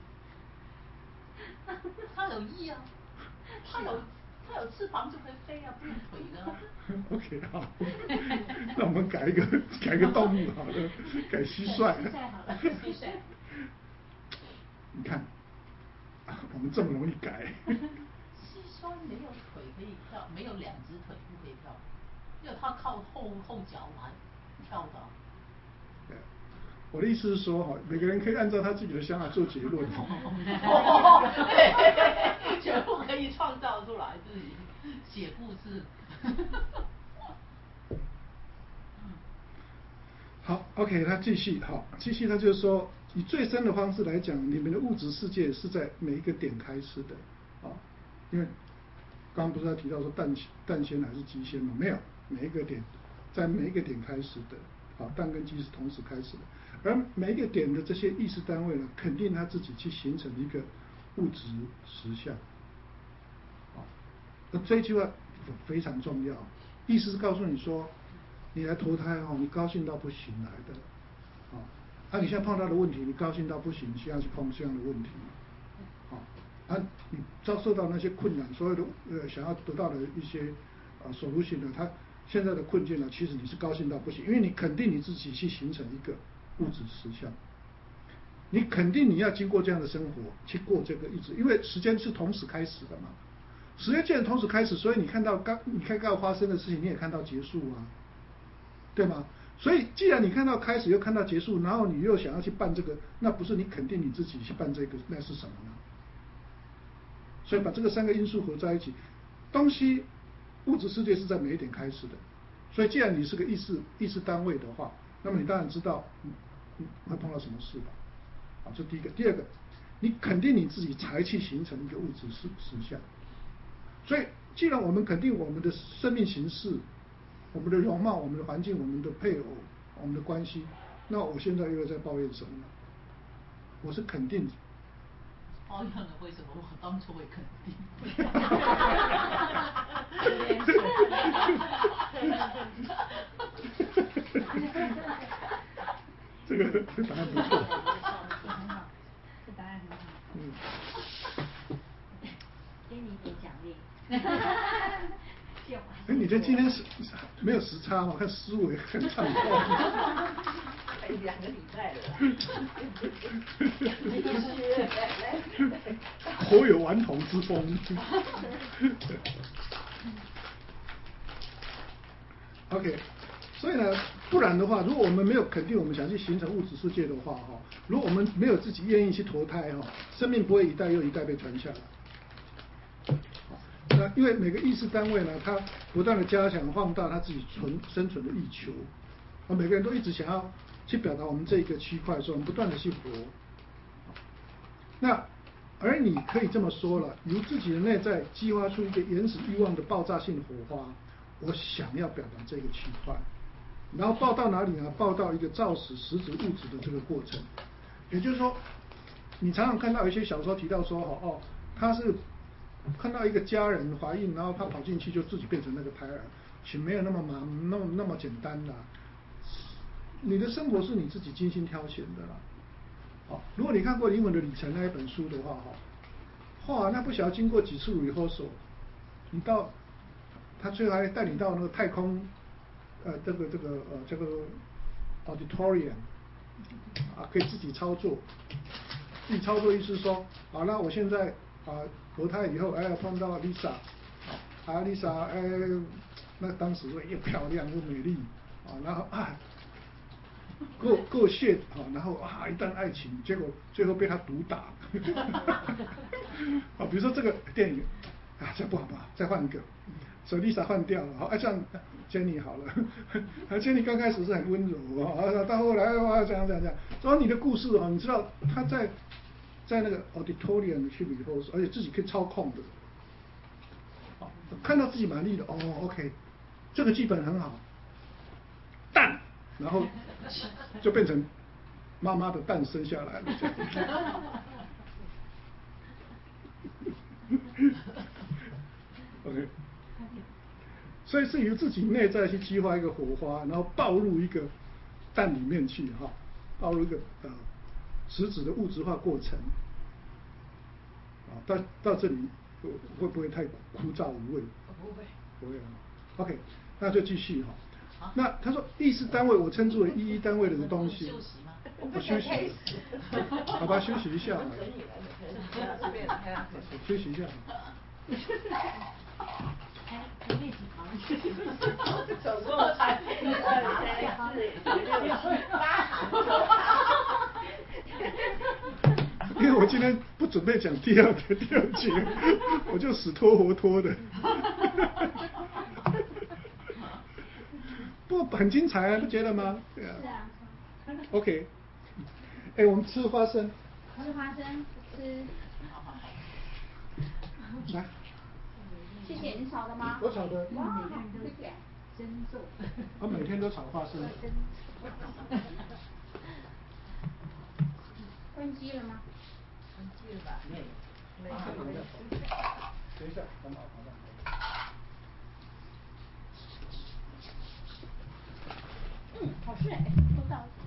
它有翼啊，它有它有翅膀就可以飞啊，不用腿的、啊。 OK 好，那我们改一个改一个动物好了，改蟋蟀。 蟋蟀好了，蟋蟀。 你看。我们这么容易改。 蟋蟀没有腿可以跳，没有两只腿不可以跳，因为它靠后后脚来跳的。 对，我的意思是说哈，每个人可以按照他自己的想法做结论。 哦，对，全部可以创造出来，自己写故事。 好 ，OK， 他继续，好，继续，他就是说，以最深的方式来讲，你们的物质世界是在每一个点开始的，啊，因为刚刚不是他提到说蛋蛋先还是鸡先吗？没有，每一个点在每一个点开始的，啊，蛋跟鸡是同时开始的，而每一个点的这些意识单位呢，肯定他自己去形成一个物质实相，啊，那这一句话非常重要，意思是告诉你说。你来投胎哦，你高兴到不行来的，啊，啊，你现在碰到的问题，你高兴到不行，你现在去碰这样的问题，啊，啊，你遭受到那些困难，所有的呃想要得到的一些啊solution呢，他现在的困境呢，其实你是高兴到不行，因为你肯定你自己去形成一个物质实相，你肯定你要经过这样的生活去过这个日子，因为时间是同时开始的嘛，时间既然同时开始，所以你看到刚你看到发生的事情，你也看到结束啊。对吗？所以既然你看到开始又看到结束，然后你又想要去办这个，那不是你肯定你自己去办这个，那是什么呢？所以把这个三个因素合在一起，东西物质世界是在每一点开始的。所以既然你是个意识意识单位的话，那么你当然知道你你会碰到什么事吧？啊，这第一个。第二个，你肯定你自己才去形成一个物质实实相。所以既然我们肯定我们的生命形式。我们的容貌、我们的环境、我们的配偶、我们的关系，那我现在又在抱怨什么呢？我是肯定。 抱怨了，为什么我当初会肯定？ 这个这答案不错。 这答案很好。 嗯。 给你一点奖励。 哎，你这今天是没有时差吗？看思维很畅通。 还两个礼拜了。 颇有顽童之风。OK， 所以呢，不然的话，如果我们没有肯定我们想去形成物质世界的话，哈，如果我们没有自己愿意去投胎，哈，生命不会一代又一代被传下来。那因为每个意识单位呢，它不断的加强放大它自己存生存的欲求，啊，每个人都一直想要去表达我们这一个区块，所以我们不断的去活。那而你可以这么说了，由自己的内在激发出一个原始欲望的爆炸性火花，我想要表达这个区块，然后爆到哪里呢？爆到一个造死实质物质的这个过程。也就是说，你常常看到一些小说提到说，哦哦，他是。看到一个家人怀孕，然后他跑进去就自己变成那个胎儿，其实没有那么麻那么那么简单啦。你的生活是你自己精心挑选的啦。好，如果你看过《灵魂的旅程》那一本书的话，哈，哇，那不晓得经过几次 rehearsal， 你到他最后还带你到那个太空，呃，这个这个呃这个 auditorium， 啊，可以自己操作。自己操作意思说，好，那我现在。啊，投胎以后，哎，碰到 Lisa， 啊 ，Lisa， 哎，那当时又漂亮又美丽，啊，然后啊，够够炫，啊，然后啊，一段爱情，结果最后被他毒打，啊，比如说这个电影， 啊，这样不好不好，再换一个，所以 Lisa 换掉了，好，啊这样 Jenny 好了，啊 Jenny 刚开始是很温柔啊，到后来哇这样这样这样，然后你的故事哦，你知道他在在那个 auditorium 去 rehearsal， 而且自己可以操控的，好，看到自己满意的，哦 OK， 这个剧本很好，蛋，然后就变成妈妈的蛋生下来了。OK， 所以是由自己内在去激发一个火花，然后爆入一个蛋里面去哈，爆入一个呃实质的物质化过程。啊，到到这里会不会太枯燥无味？ 不会， 不会啊。OK， 那就继续哈。那他说意识单位我称之为意义单位的东西。 休息吗？ 我休息。好吧，休息一下。休息一下。 哎，你位置旁。 总共才一二三四五六七八行。 因为我今天不准备讲第二个第二节，我就死拖活拖的。不过很精彩啊，不觉得吗？对啊。 是啊。 OK， 哎，我们吃花生。 吃花生，吃。 来。 谢谢，你炒的吗？ 我炒的。 哇，谢谢。真做。 我每天都炒花生。 关机了吗？ 关机了吧？没有，没有。 等一下，等好，好的。 嗯，好吃哎，都到了。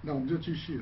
那我们就继续哈。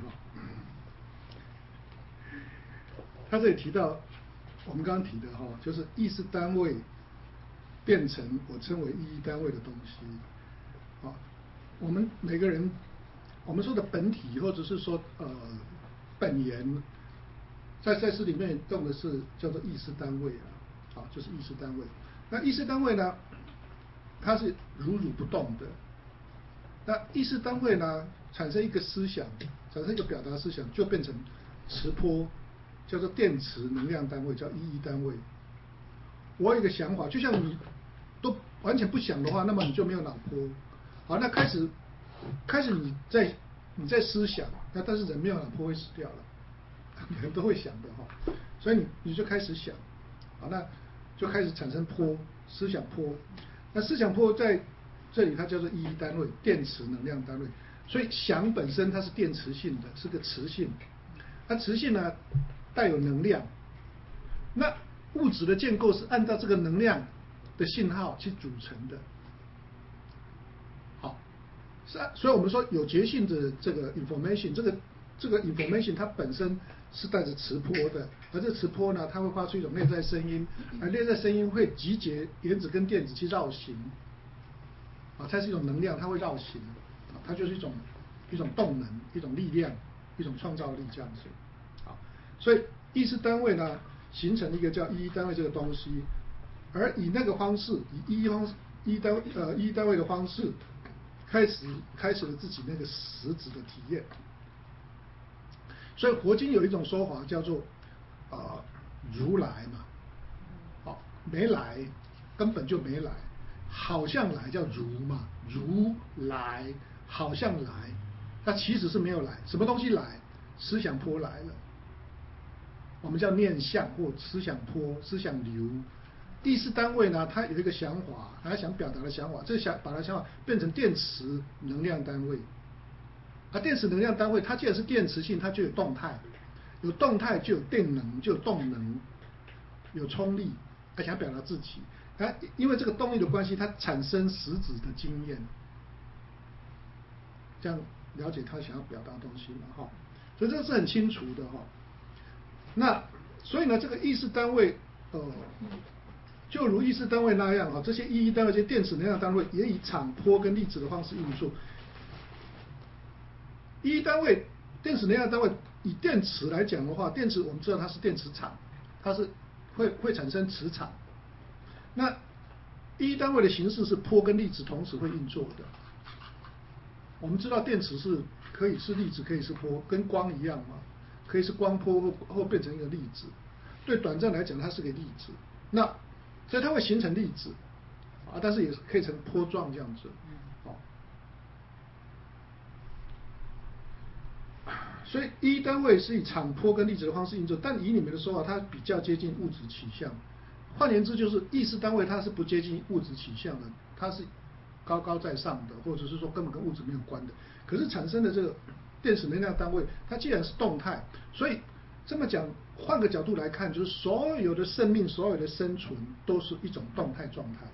他这里提到，我们刚刚提的哈，就是意识单位变成我称为意义单位的东西。啊，我们每个人，我们说的本体或者是说呃本源，在赛事里面用的是叫做意识单位啊，啊就是意识单位。那意识单位呢，它是如如不动的。那意识单位呢，产生一个思想，产生一个表达思想，就变成磁波，叫做电磁能量单位，叫意义单位。我有一个想法，就像你都完全不想的话，那么你就没有脑波。好，那开始开始你在你在思想，那但是人没有脑波会死掉了，人都会想的哈，所以你你就开始想，好，那就开始产生波，思想波。那思想波在这里它叫做意义单位，电磁能量单位。所以想本身它是电磁性的，是个磁性。那磁性呢带有能量，那物质的建构是按照这个能量的信号去组成的。好，是啊，所以我们说有觉性的这个 information， 这个这个 information 它本身是带着磁波的，而这磁波呢，它会发出一种内在声音，而内在声音会集结原子跟电子去绕行。啊，它是一种能量，它会绕行，啊，它就是一种一种动能，一种力量，一种创造力这样子。好，所以意识单位呢，形成一个叫意义单位这个东西，而以那个方式，以意义方意义单呃意义单位的方式，开始开始了自己那个实质的体验。所以佛经有一种说法叫做啊、呃、如来嘛，好，没来，根本就没来。好像来叫如嘛，如来好像来，那其实是没有来。什么东西来？思想波来了，我们叫念相或思想波、思想流。意识单位呢，它有一个想法，它想表达的想法，这个想把它想法变成电磁能量单位。而电磁能量单位，它既然是电磁性，它就有动态，有动态就有电能，就有动能，有冲力，它想表达自己。啊，因为这个动力的关系，它产生实质的经验，这样了解他想要表达的东西嘛，哈，所以这个是很清楚的哈。那所以呢，这个意识单位，呃，就如意识单位那样哈，这些意义单位、这些电磁能量单位也以场波跟粒子的方式运作。意义单位、电磁能量单位，以电磁来讲的话，电磁我们知道它是电磁场，它是会会产生磁场。那意义单位的形式是波跟粒子同时会运作的。我们知道电磁是可以是粒子，可以是波，跟光一样嘛，可以是光波或或变成一个粒子。对短暂来讲，它是个粒子。那所以它会形成粒子啊，但是也可以成波状这样子。好，所以意义单位是以场波跟粒子的方式运作，但以你们的说法，它比较接近物质取向。换言之，就是意识单位它是不接近物质取向的，它是高高在上的，或者是说根本跟物质没有关的。可是产生的这个电磁能量单位，它既然是动态，所以这么讲，换个角度来看，就是所有的生命、所有的生存都是一种动态状态。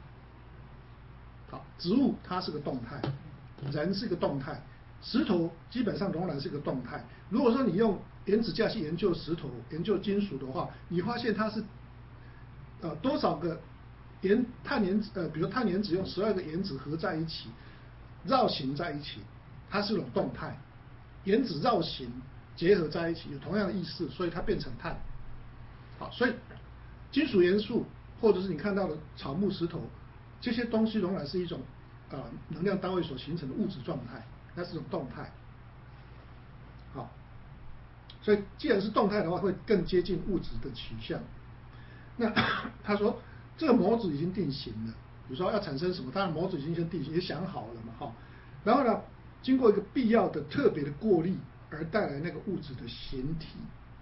好，植物它是个动态，人是个动态，石头基本上仍然是个动态。如果说你用原子架去研究石头、研究金属的话，你发现它是呃，多少个原碳原子呃，比如碳原子用十二个原子合在一起，绕行在一起，它是一种动态。原子绕行结合在一起，有同样的意思，所以它变成碳。好，所以金属元素或者是你看到的草木石头这些东西，仍然是一种呃能量单位所形成的物质状态，那是一种动态。好，所以既然是动态的话，会更接近物质的取向。那他说这个模子已经定型了，比如说要产生什么，当然模子已经先定型，也想好了嘛，哈。然后呢，经过一个必要的特别的过滤，而带来那个物质的形体。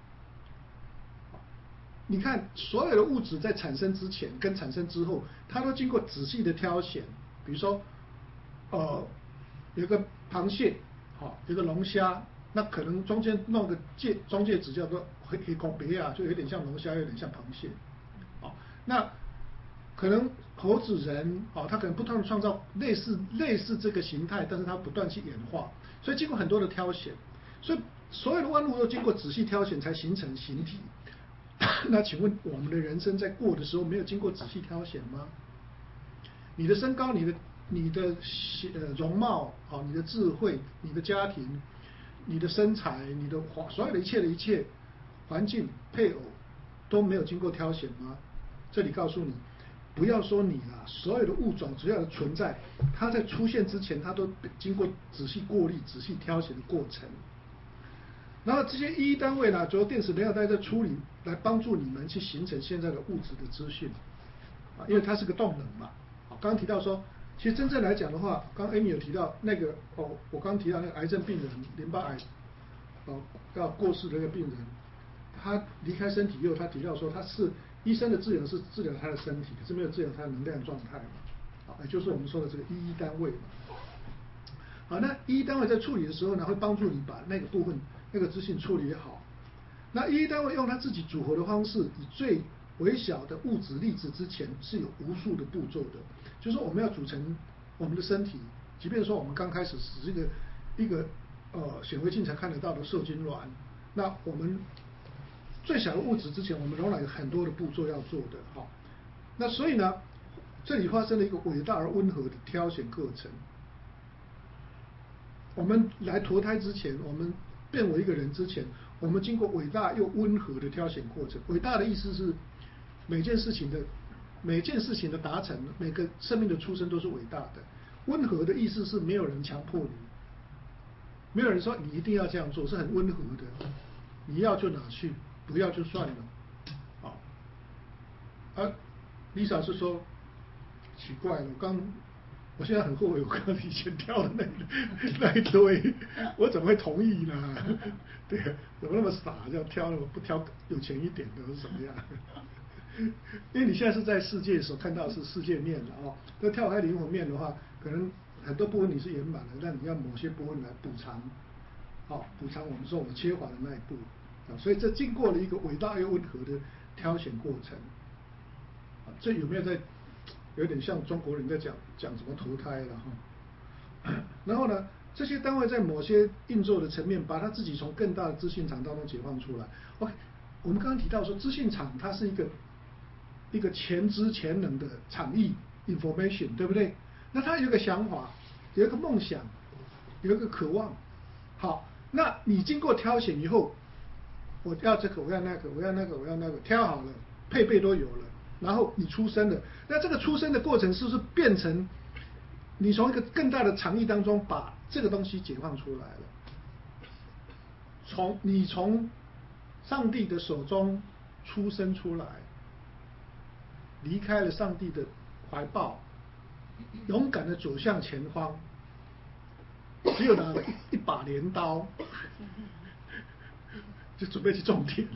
你看，所有的物质在产生之前跟产生之后，它都经过仔细的挑选，比如说，呃，有个螃蟹，好，有个龙虾。那可能中间弄个介中介值叫做黑黑孔别啊，就有点像龙虾，有点像螃蟹。好，那可能猴子人，哦，它可能不断创造类似类似这个形态，但是它不断去演化， 所以经过很多的挑选，所以所有的万物都经过仔细挑选才形成形体。那请问我们的人生在过的时候没有经过仔细挑选吗？你的身高、你的你的呃容貌啊、你的智慧、你的家庭、你的身材、你的所有的一切的一切环境、配偶都没有经过挑选吗？这里告诉你，不要说你啦，所有的物种只要有存在，它在出现之前，它都经过仔细过滤、仔细挑选的过程。然后这些一一单位呢，主要电子能量带在处理，来帮助你们去形成现在的物质的资讯，啊，因为它是个动能嘛。刚刚提到说，其实真正来讲的话，刚刚 Amy 有提到那个哦，我刚刚提到那个癌症病人，淋巴癌，哦要过世的那个病人，他离开身体以后，他提到说他是医生的治疗是治疗他的身体，可是没有治疗他的能量状态嘛，啊，也就是我们说的这个一一单位嘛。好，那一一单位在处理的时候呢，会帮助你把那个部分那个资讯处理好。那一一单位用它自己组合的方式，以最微小的物质粒子之前是有无数的步骤的，就是说我们要组成我们的身体，即便说我们刚开始是一个一个呃显微镜才看得到的受精卵，那我们最小的物质之前，我们仍然有很多的步骤要做的。好，那所以呢，这里发生了一个伟大而温和的挑选过程。我们来投胎之前，我们变为一个人之前，我们经过伟大又温和的挑选过程。伟大的意思是每件事情的每件事情的达成，每个生命的出生都是伟大的。温和的意思是没有人强迫你，没有人说你一定要这样做，是很温和的，你要就拿去，不要就算了。好，啊 Lisa 是说奇怪了，我刚。我现在很后悔，我刚刚以前挑的那那一堆，我怎么会同意呢？对，怎么那么傻，这样挑了，我不挑有钱一点的，是什么样？因为你现在是在世界所看到的是世界面了哦，那跳开灵魂面的话，可能很多部分你是圆满的，但你要某些部分来补偿，好、哦，补偿我们说我们缺乏的那一步啊，所以这经过了一个伟大又温和的挑选过程啊，这有没有在？有点像中国人在讲讲怎么投胎了哈，然后呢，这些单位在某些运作的层面，把它自己从更大的资讯场当中解放出来。OK， 我们刚刚提到说，资讯场它是一个一个前知前能的场域 information， 对不对？那它有一个想法，有一个梦想，有一个渴望。好，那你经过挑选以后，我要这个，我要那个，我要那个，我要那个，挑好了，配备都有了。然后你出生了，那这个出生的过程是不是变成你从一个更大的场域当中把这个东西解放出来了？从你从上帝的手中出生出来，离开了上帝的怀抱，勇敢的走向前方，只有拿了一一把镰刀，就准备去种田。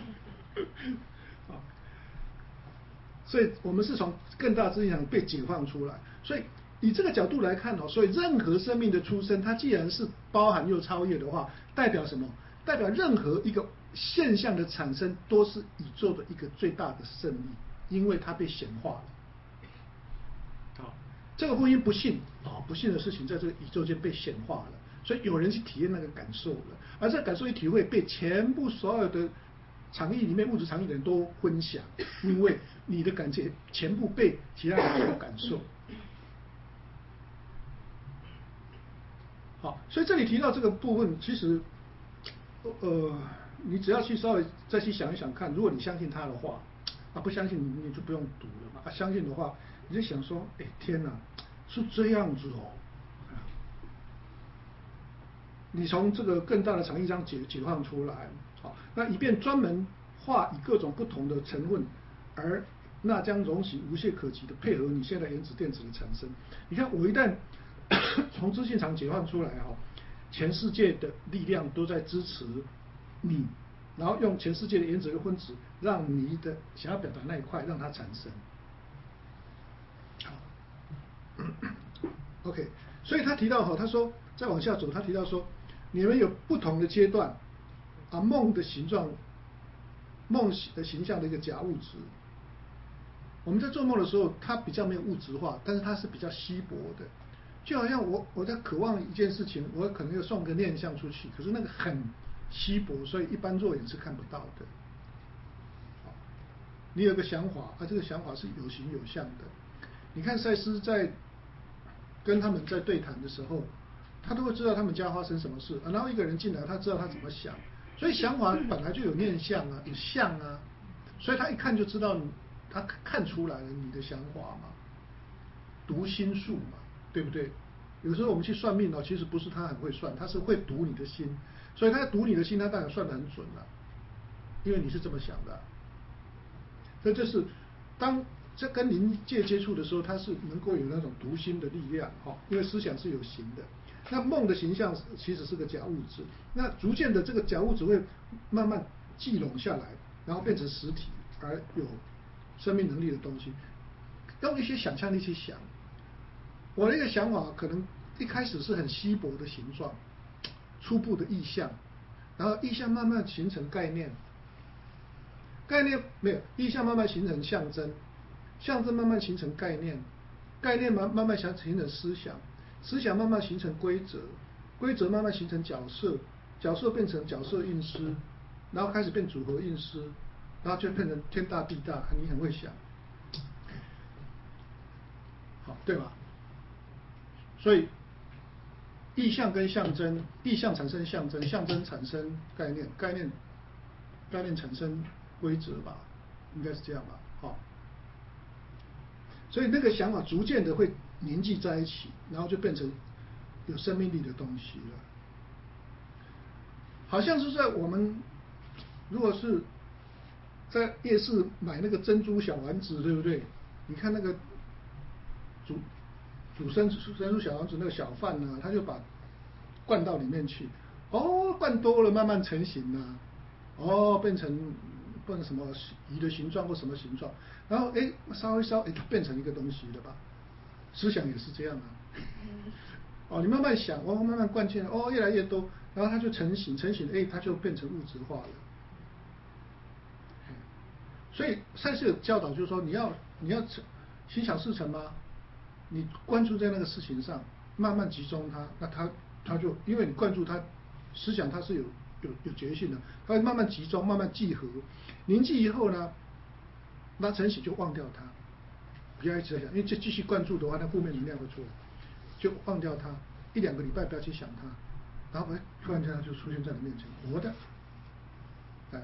所以我们是从更大资讯场被解放出来，所以以这个角度来看哦，所以任何生命的出生，它既然是包含又超越的话，代表什么？代表任何一个现象的产生都是宇宙的一个最大的胜利，因为它被显化了。好，这个婚姻不幸啊，不幸的事情在这个宇宙间被显化了，所以有人去体验那个感受了，而这个感受与体会被全部所有的场域里面物质场域的人都分享，因为你的感觉全部被其他人所感受。好，所以这里提到这个部分，其实，呃，你只要去稍微再去想一想看，如果你相信他的话，啊，不相信你你就不用读了嘛。啊，相信的话，你就想说，哎，天哪，是这样子哦。你从这个更大的场域上解解放出来，好，那以便专门化以各种不同的成分，而那将容许无懈可击的配合你现在原子电子的产生。你看，我一旦从资讯场解放出来哈，全世界的力量都在支持你，然后用全世界的原子跟分子，让你的想要表达那一块让它产生。好 ，OK， 所以他提到哈，他说再往下走，他提到说，你们有不同的阶段啊，梦的形状，梦的形象的一个假物质。我们在做梦的时候，它比较没有物质化，但是它是比较稀薄的。 就好像我我在渴望一件事情，我可能要送个念像出去，可是那个很稀薄，所以一般肉眼是看不到的。你有个想法，啊，这个想法是有形有相的。你看赛斯在跟他们在对谈的时候，他都会知道他们家发生什么事，啊、然后一个人进来，他知道他怎么想，所以想法本来就有念相啊，有相啊，所以他一看就知道你，他看出来了你的想法嘛，读心术嘛，对不对？有时候我们去算命哦，其实不是他很会算，他是会读你的心，所以他读你的心，他当然算得很准了，因为你是这么想的。所以这是当在跟灵界接触的时候，它是能够有那种读心的力量哈，因为思想是有形的。那梦的形象其实是个假物质，那逐渐的这个假物质会慢慢聚拢下来，然后变成实体，而有生命能力的东西。用一些想象力去想，我的一个想法可能一开始是很稀薄的形状，初步的意象，然后意象慢慢形成概念。概念没有，意象慢慢形成象征，象征慢慢形成概念，概念慢慢慢形成思想，思想慢慢形成规则，规则慢慢形成角色，角色变成角色运诗，然后开始变组合运诗，然后就变成天大地大，你很会想，好，对吧？所以意象跟象征，意象产生象征，象征产生概念，概念概念产生规则吧，应该是这样吧，好。所以那个想法逐渐的会凝聚在一起，然后就变成有生命力的东西了。好像是在我们如果是在夜市买那个珍珠小丸子，对不对？你看那个煮煮珍珍珠小丸子那个小贩呢，他就把灌到里面去，哦，灌多了慢慢成型了，哦，变成变成什么鱼的形状或什么形状，然后哎烧一烧，哎它变成一个东西了吧？思想也是这样啊。哦，你慢慢想，哦，慢慢灌进来，哦，越来越多，然后它就成型，成型，哎，它就变成物质化了。所以赛斯有教导，就是说你要你要心想事成吗？你关注在那个事情上，慢慢集中它，那它它就因为你关注它，思想它是有有有觉性的，它会慢慢集中，慢慢聚合，凝聚以后呢，那成型就忘掉它，不要一直在想，因为这继续关注的话，它负面能量会出来，就忘掉它，一两个礼拜不要去想它，然后哎，突然间它就出现在你面前，活的，哎。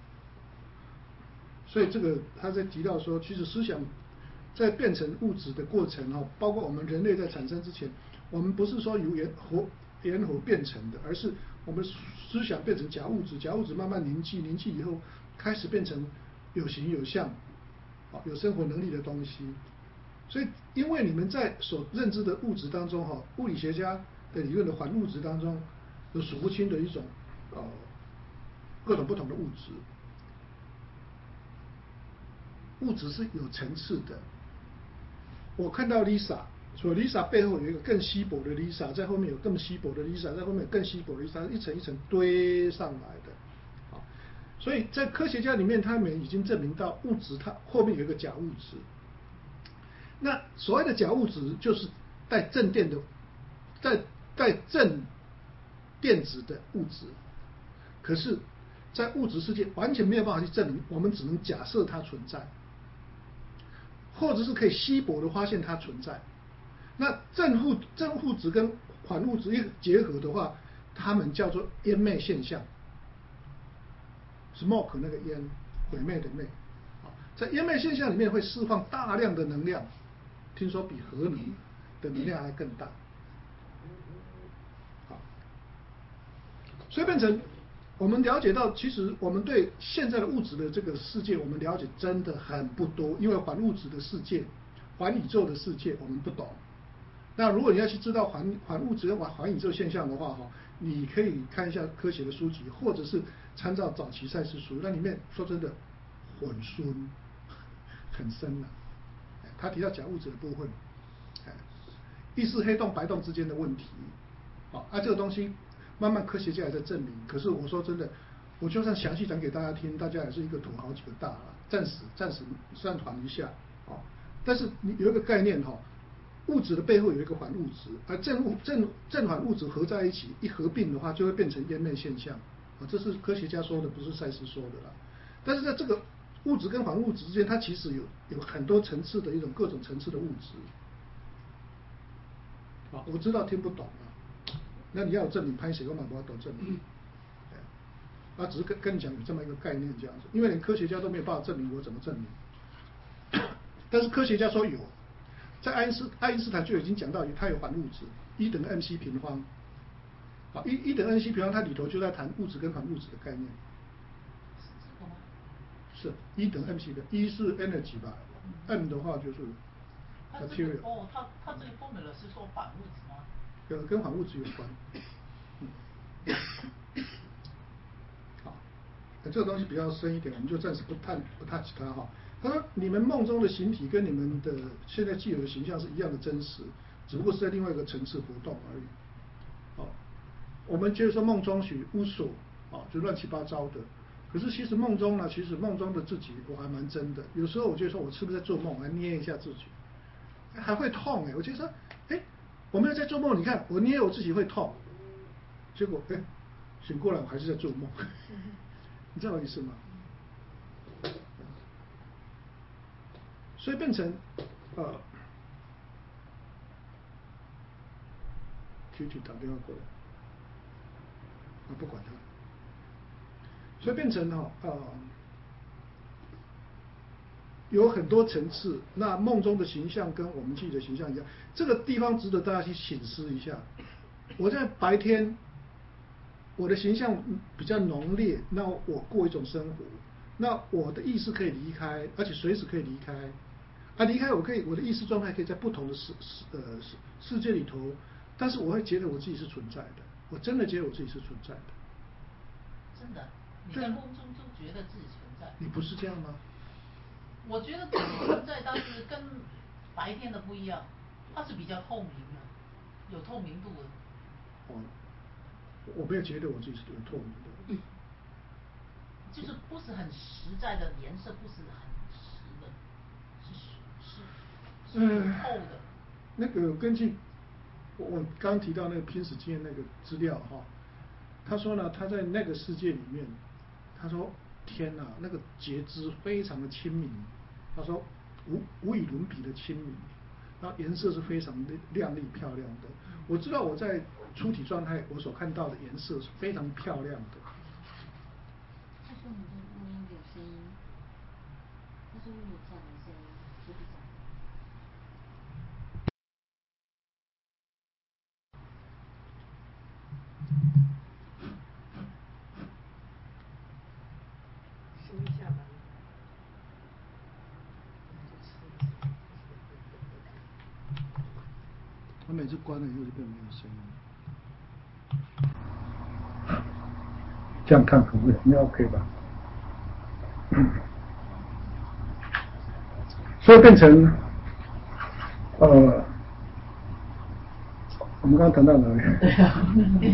所以这个他在提到说，其实思想在变成物质的过程哈，包括我们人类在产生之前，我们不是说由烟火烟火变成的，而是我们思想变成假物质，假物质慢慢凝聚，凝聚以后开始变成有形有相，啊，有生活能力的东西。所以，因为你们在所认知的物质当中哈，物理学家的理论的反物质当中，有数不清的一种呃各种不同的物质。物质是有层次的。我看到 Lisa， 所以 Lisa 背后有一个更稀薄的 Lisa， 在后面有更稀薄的 Lisa， 在后面有更稀薄的 Lisa， 一层一层堆上来的。好，所以在科学家里面，他们已经证明到物质它后面有一个假物质。那所谓的假物质，就是带正电的，带带正电子的物质。可是，在物质世界完全没有办法去证明，我们只能假设它存在。或者是可以稀薄的发现它存在，那正物正物质跟反物质一结合的话，它们叫做湮灭现象 ，smoke 那个烟，毁灭的灭，在湮灭现象里面会释放大量的能量，听说比核能的能量还更大，好，所以变成我们了解到，其实我们对现在的物质的这个世界，我们了解真的很不多，因为反物质的世界、反宇宙的世界我们不懂。那如果你要去知道反反物质跟反反宇宙现象的话，哈，你可以看一下科学的书籍，或者是参照早期赛斯书，那里面说真的混孙很深了。他提到假物质的部分，意识黑洞、白洞之间的问题，好，啊，这个东西。慢慢科学家也在证明，可是我说真的，我就算详细讲给大家听，大家也是一个头好几个大了，暂时暂时算团一下，啊，但是你有一个概念哈， 物质的背后有一个反物质，而正物正正反物质合在一起，一合并的话，就会变成烟内现象。啊，这是科学家说的，不是赛斯说的啦。但是在这个物质跟反物质之间，它其实有有很多层次的一种各种层次的物质。啊，我知道听不懂啊，那你要有证明，拍写我嘛不要懂证明。啊，只是跟跟你讲有这么一个概念这样子，因为连科学家都没有办法证明，我怎么证明？但是科学家说有。在爱因斯爱因斯坦就已经讲到，它有反物质，一等于 mc 平方。好，一一等于 mc 平方，它里头就在谈物质跟反物质的概念。是一等于 mc 平方，一是 energy 吧 ，m 的话就是 material。 哦，它它这个 formula 是说反物质吗？ 呃，跟反物质有关。嗯、好，这个东西比较深一点，我们就暂时不探不 touch 它哈。他说：“你们梦中的形体跟你们的现在既有的形象是一样的真实，只不过是在另外一个层次活动而已。哦，我们觉得说梦中许巫术，啊，就乱七八糟的。可是其实梦中呢，其实梦中的自己我还蛮真的。有时候我觉得说我是不是在做梦，我来捏一下自己，还会痛哎！我觉得说，哎，我没有在做梦，你看我捏我自己会痛，结果哎，醒过来我还是在做梦，你知道我意思吗？”所以变成，呃 ，Q Q 打电话过来，啊，不管他。所以变成哈、哦，呃，有很多层次。那梦中的形象跟我们自己的形象一样，这个地方值得大家去省思一下。我在白天，我的形象比较浓烈，那我过一种生活，那我的意识可以离开，而且随时可以离开。啊，离开我可以，我的意识状态可以在不同的世世呃世世界里头，但是我会觉得我自己是存在的，我真的觉得我自己是存在的。 真的，你在梦中就觉得自己存在。 你不是这样吗？ 我觉得自己存在，但是跟白天的不一样，它是比较透明的，有透明度的。 哦，我没有觉得我自己是有透明的。嗯、 就是不是很实在的颜色，不是很实的。 嗯， 厚的。 那个根据我我刚提到那个拼死经验那个资料哈，他说呢，他在那个世界里面，他说天哪，那个觉知非常的亲民，他说无无与伦比的亲民，然后颜色是非常亮丽漂亮的。我知道我在出体状态，我所看到的颜色是非常漂亮的。 他说你的录音有声音，他说你讲的声音是不是？ 吃一下吧。 我每次关了以后就变没有声音，这样看可不可以？应该 OK 吧？所以变成呃，我们刚刚谈到哪里？ 对啊，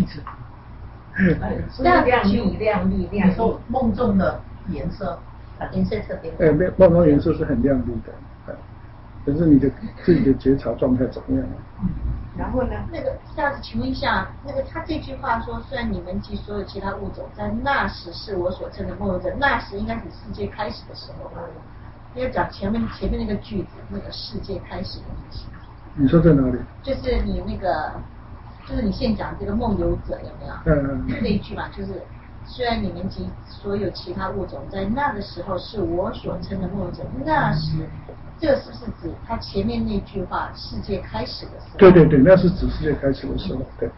所以亮丽、亮丽、亮丽。 说梦中的颜色，颜色特别。 哎，梦中颜色是很亮丽的，可是你的自己的觉察状态怎么样？ 然后呢？ 那个下次请问一下，那个他这句话说，虽然你们及所有其他物种在那时是我所称的梦游者，那时应该是世界开始的时候吧？因为讲前面前面那个句子，那个世界开始的意思。 你说在哪里？ 就是你那个，就是你现讲这个梦游者有没有？ 嗯嗯。 那一句嘛，就是虽然你们及所有其他物种在那个时候是我所称的梦游者，那时。这个是不是指他前面那句话世界开始的时候？ 对对对，那是指世界开始的时候，对。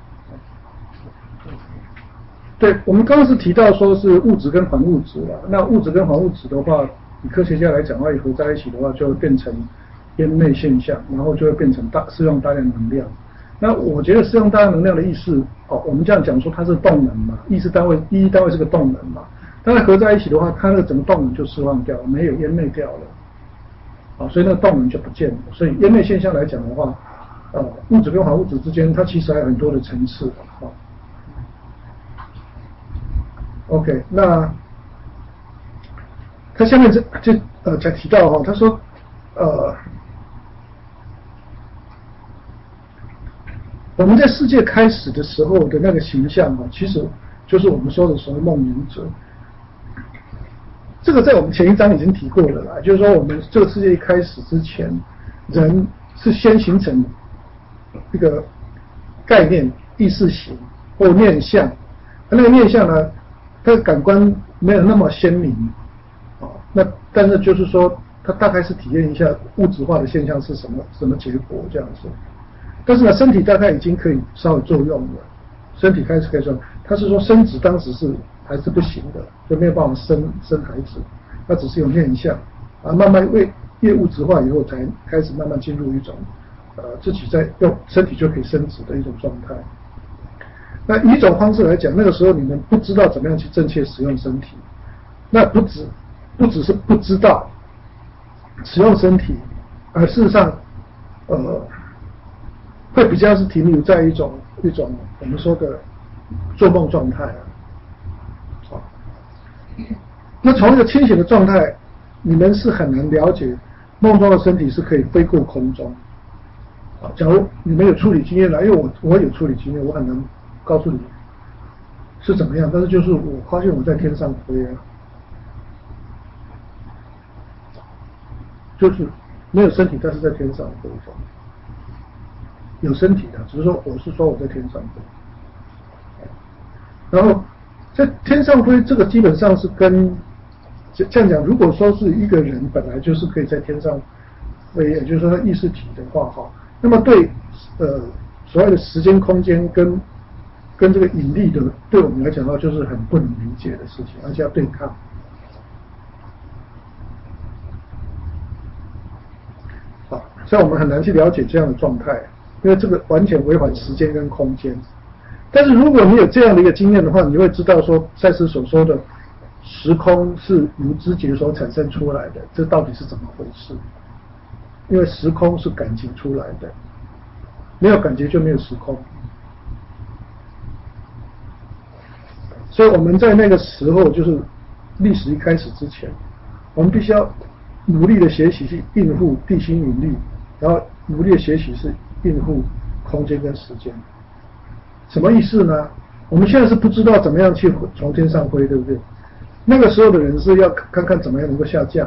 对，我们刚刚是提到说是物质跟反物质了，那物质跟反物质的话，以科学家来讲的话，合在一起的话，就会变成烟内现象，然后就会变成大释放大量能量。那我觉得释放大量能量的意思，哦，我们这样讲说它是动能嘛，意识单位意义单位是个动能嘛，当然合在一起的话，它那个整个动能就释放掉了，没有烟内掉了。啊，所以那个动能就不见了。所以烟内现象来讲的话，呃，物质跟反物质之间，它其实还有很多的层次啊。OK， 那他下面这就呃才提到哈，他说呃， 我们在世界开始的时候的那个形象啊，其实就是我们说的所谓梦游者。这个在我们前一章已经提过了啦，就是说我们这个世界一开始之前，人是先形成一个概念、意识形或念象，那个念象呢，它的感官没有那么鲜明啊，那但是就是说，它大概是体验一下物质化的现象是什么什么结果这样子。但是呢，身体大概已经可以稍微作用了，身体开始可以作用。他是说生殖当时是还是不行的，就没有办法生生孩子，那只是有念想啊，慢慢越越物质化以后，才开始慢慢进入一种呃自己在用身体就可以生殖的一种状态。那以一种方式来讲，那个时候你们不知道怎么样去正确使用身体，那不止不只是不知道使用身体，而事实上呃会比较是停留在一种一种我们说的做梦状态啊。好，那从一个清醒的状态，你们是很难了解梦中的身体是可以飞过空中。啊，假如你们有处理经验了，因为我我有处理经验，我很难告诉你是怎么样，但是就是我发现我在天上飞啊，就是没有身体，但是在天上飞着，有身体的，只是说我是说我在天上飞。然后在天上飞，这个基本上是跟这样讲，如果说是一个人本来就是可以在天上飞，也就是说他意识体的话，哈，那么对呃所谓的时间空间跟跟这个引力的，对我们来讲的话，就是很不能理解的事情，而且要对抗。好，所以我们很难去了解这样的状态，因为这个完全违反时间跟空间。但是如果你有这样的一个经验的话，你会知道说赛斯所说的时空是由知觉所产生出来的，这到底是怎么回事？因为时空是感情出来的，没有感觉就没有时空。所以我们在那个时候，就是历史一开始之前，我们必须要努力的学习去应付地心引力，然后努力的学习是应付空间跟时间。什么意思呢？我们现在是不知道怎么样去从天上飞，对不对？那个时候的人是要看看怎么样能够下降。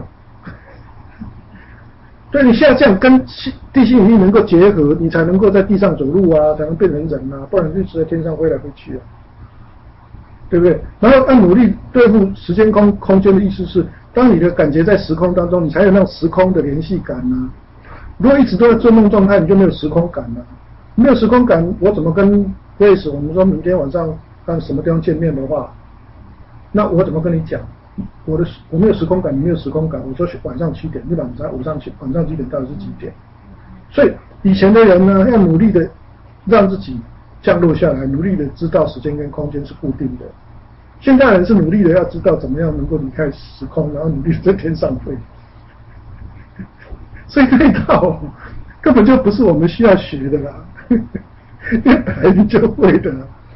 对，你下降跟地心引力能够结合，你才能够在地上走路啊，才能变成人啊，不然就只在天上飞来飞去啊，对不对？然后要努力对付时间空空间的意思是，当你的感觉在时空当中，你才有那种时空的联系感啊。如果一直都在做梦状态，你就没有时空感了、啊。没有时空感，我怎么跟Grace我们说明天晚上看什么地方见面的话，那我怎么跟你讲？我的我没有时空感，你没有时空感。我说晚上七点，你晚上晚上七晚上几点到底是几点？所以以前的人呢，要努力的让自己降落下来，努力的知道时间跟空间是固定的。现代人是努力的要知道怎么样能够离开时空，然后努力在天上飞。所以这一套根本就不是我们需要学的啦，因为本来你就会的。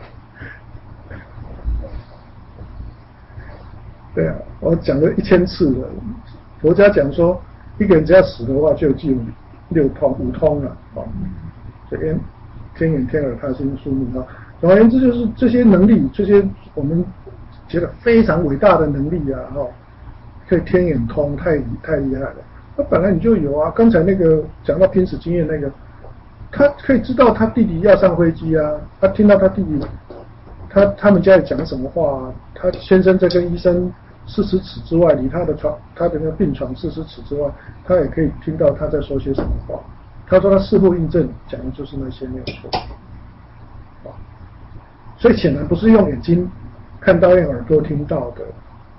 对啊，我讲了一千次了。佛家讲说，一个人只要死的话，就具有六通、五通了啊。这边天眼、天耳、他心、枢密啊。总而言之，就是这些能力，这些我们觉得非常伟大的能力啊，哈，可以天眼通，太太厉害了。那本来你就有啊。刚才那个讲到濒死经验那个，他可以知道他弟弟要上飞机啊，他听到他弟弟，他他们家里讲什么话啊，他先生在跟医生四十尺之外，离他的床，他的那个病床四十尺之外，他也可以听到他在说些什么话。他说他事后印证讲的就是那些没有错。所以显然不是用眼睛看到、用耳朵听到的。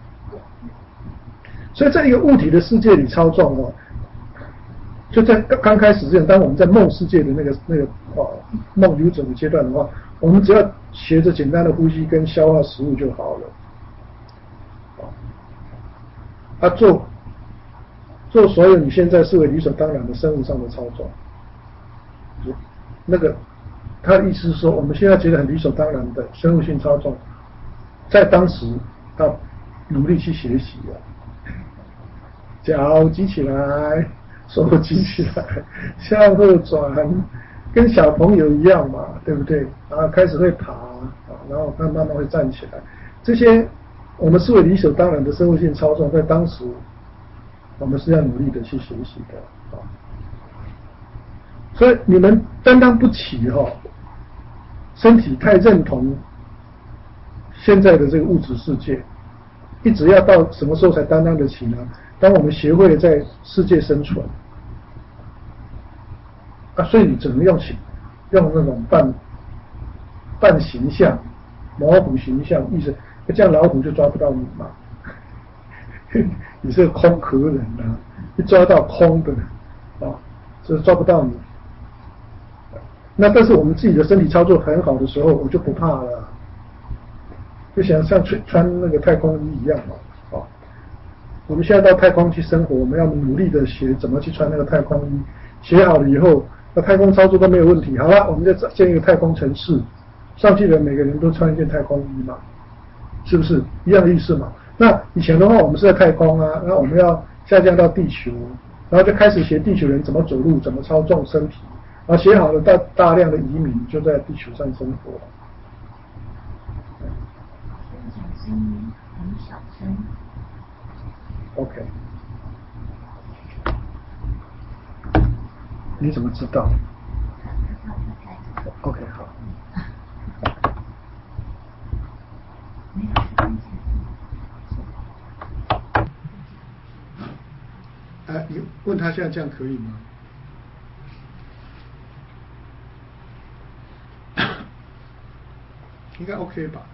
所以在一个物体的世界里操纵哦，就在刚开始之前，当我们在梦世界的那个那个哦梦游者的阶段的话，我们只要学着简单的呼吸跟消化食物就好了。啊，做做所有你现在视为理所当然的生物上的操作，那个他的意思是说，我们现在觉得很理所当然的生物性操纵，在当时要努力去学习啊，脚举起来，手举起来，向后转， 跟小朋友一样嘛，对不对？然后开始会爬啊，然后慢慢慢会站起来，这些我们视为理所当然的生物性操纵，在当时我们是要努力的去学习的啊。所以你们担当不起哈、哦，身体太认同现在的这个物质世界，一直要到什么时候才担当得起呢？当我们学会了在世界生存啊，所以你只能用用那种半半形象、模糊形象意思，这样老虎就抓不到你嘛。你是个空壳人啊，一抓到空的啊，所以抓不到你。那但是我们自己的身体操作很好的时候，我就不怕了，就想像穿穿那个太空衣一样嘛，啊，我们现在到太空去生活，我们要努力的学怎么去穿那个太空衣，学好了以后，那太空操作都没有问题。好了，我们再建一个太空城市，上去的每个人都穿一件太空衣嘛，是不是一样的意思嘛？那以前的话，我们是在太空啊，那我们要下降到地球，然后就开始学地球人怎么走路，怎么操纵身体。啊，学好了，大大量的移民就在地球上生活。 分享声音很小声。 OK。你怎么知道 ？OK， 好。哎，你问他现在这样可以吗？应该 OK 吧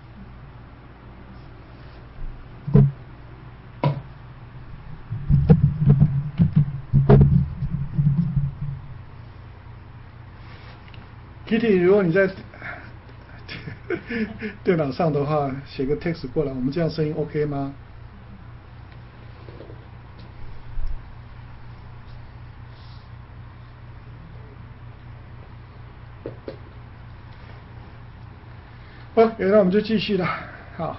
？Kitty， 如果你在电脑上的话，写个 text 过来，我们这样声音 OK 吗？好，那我们就继续了。好，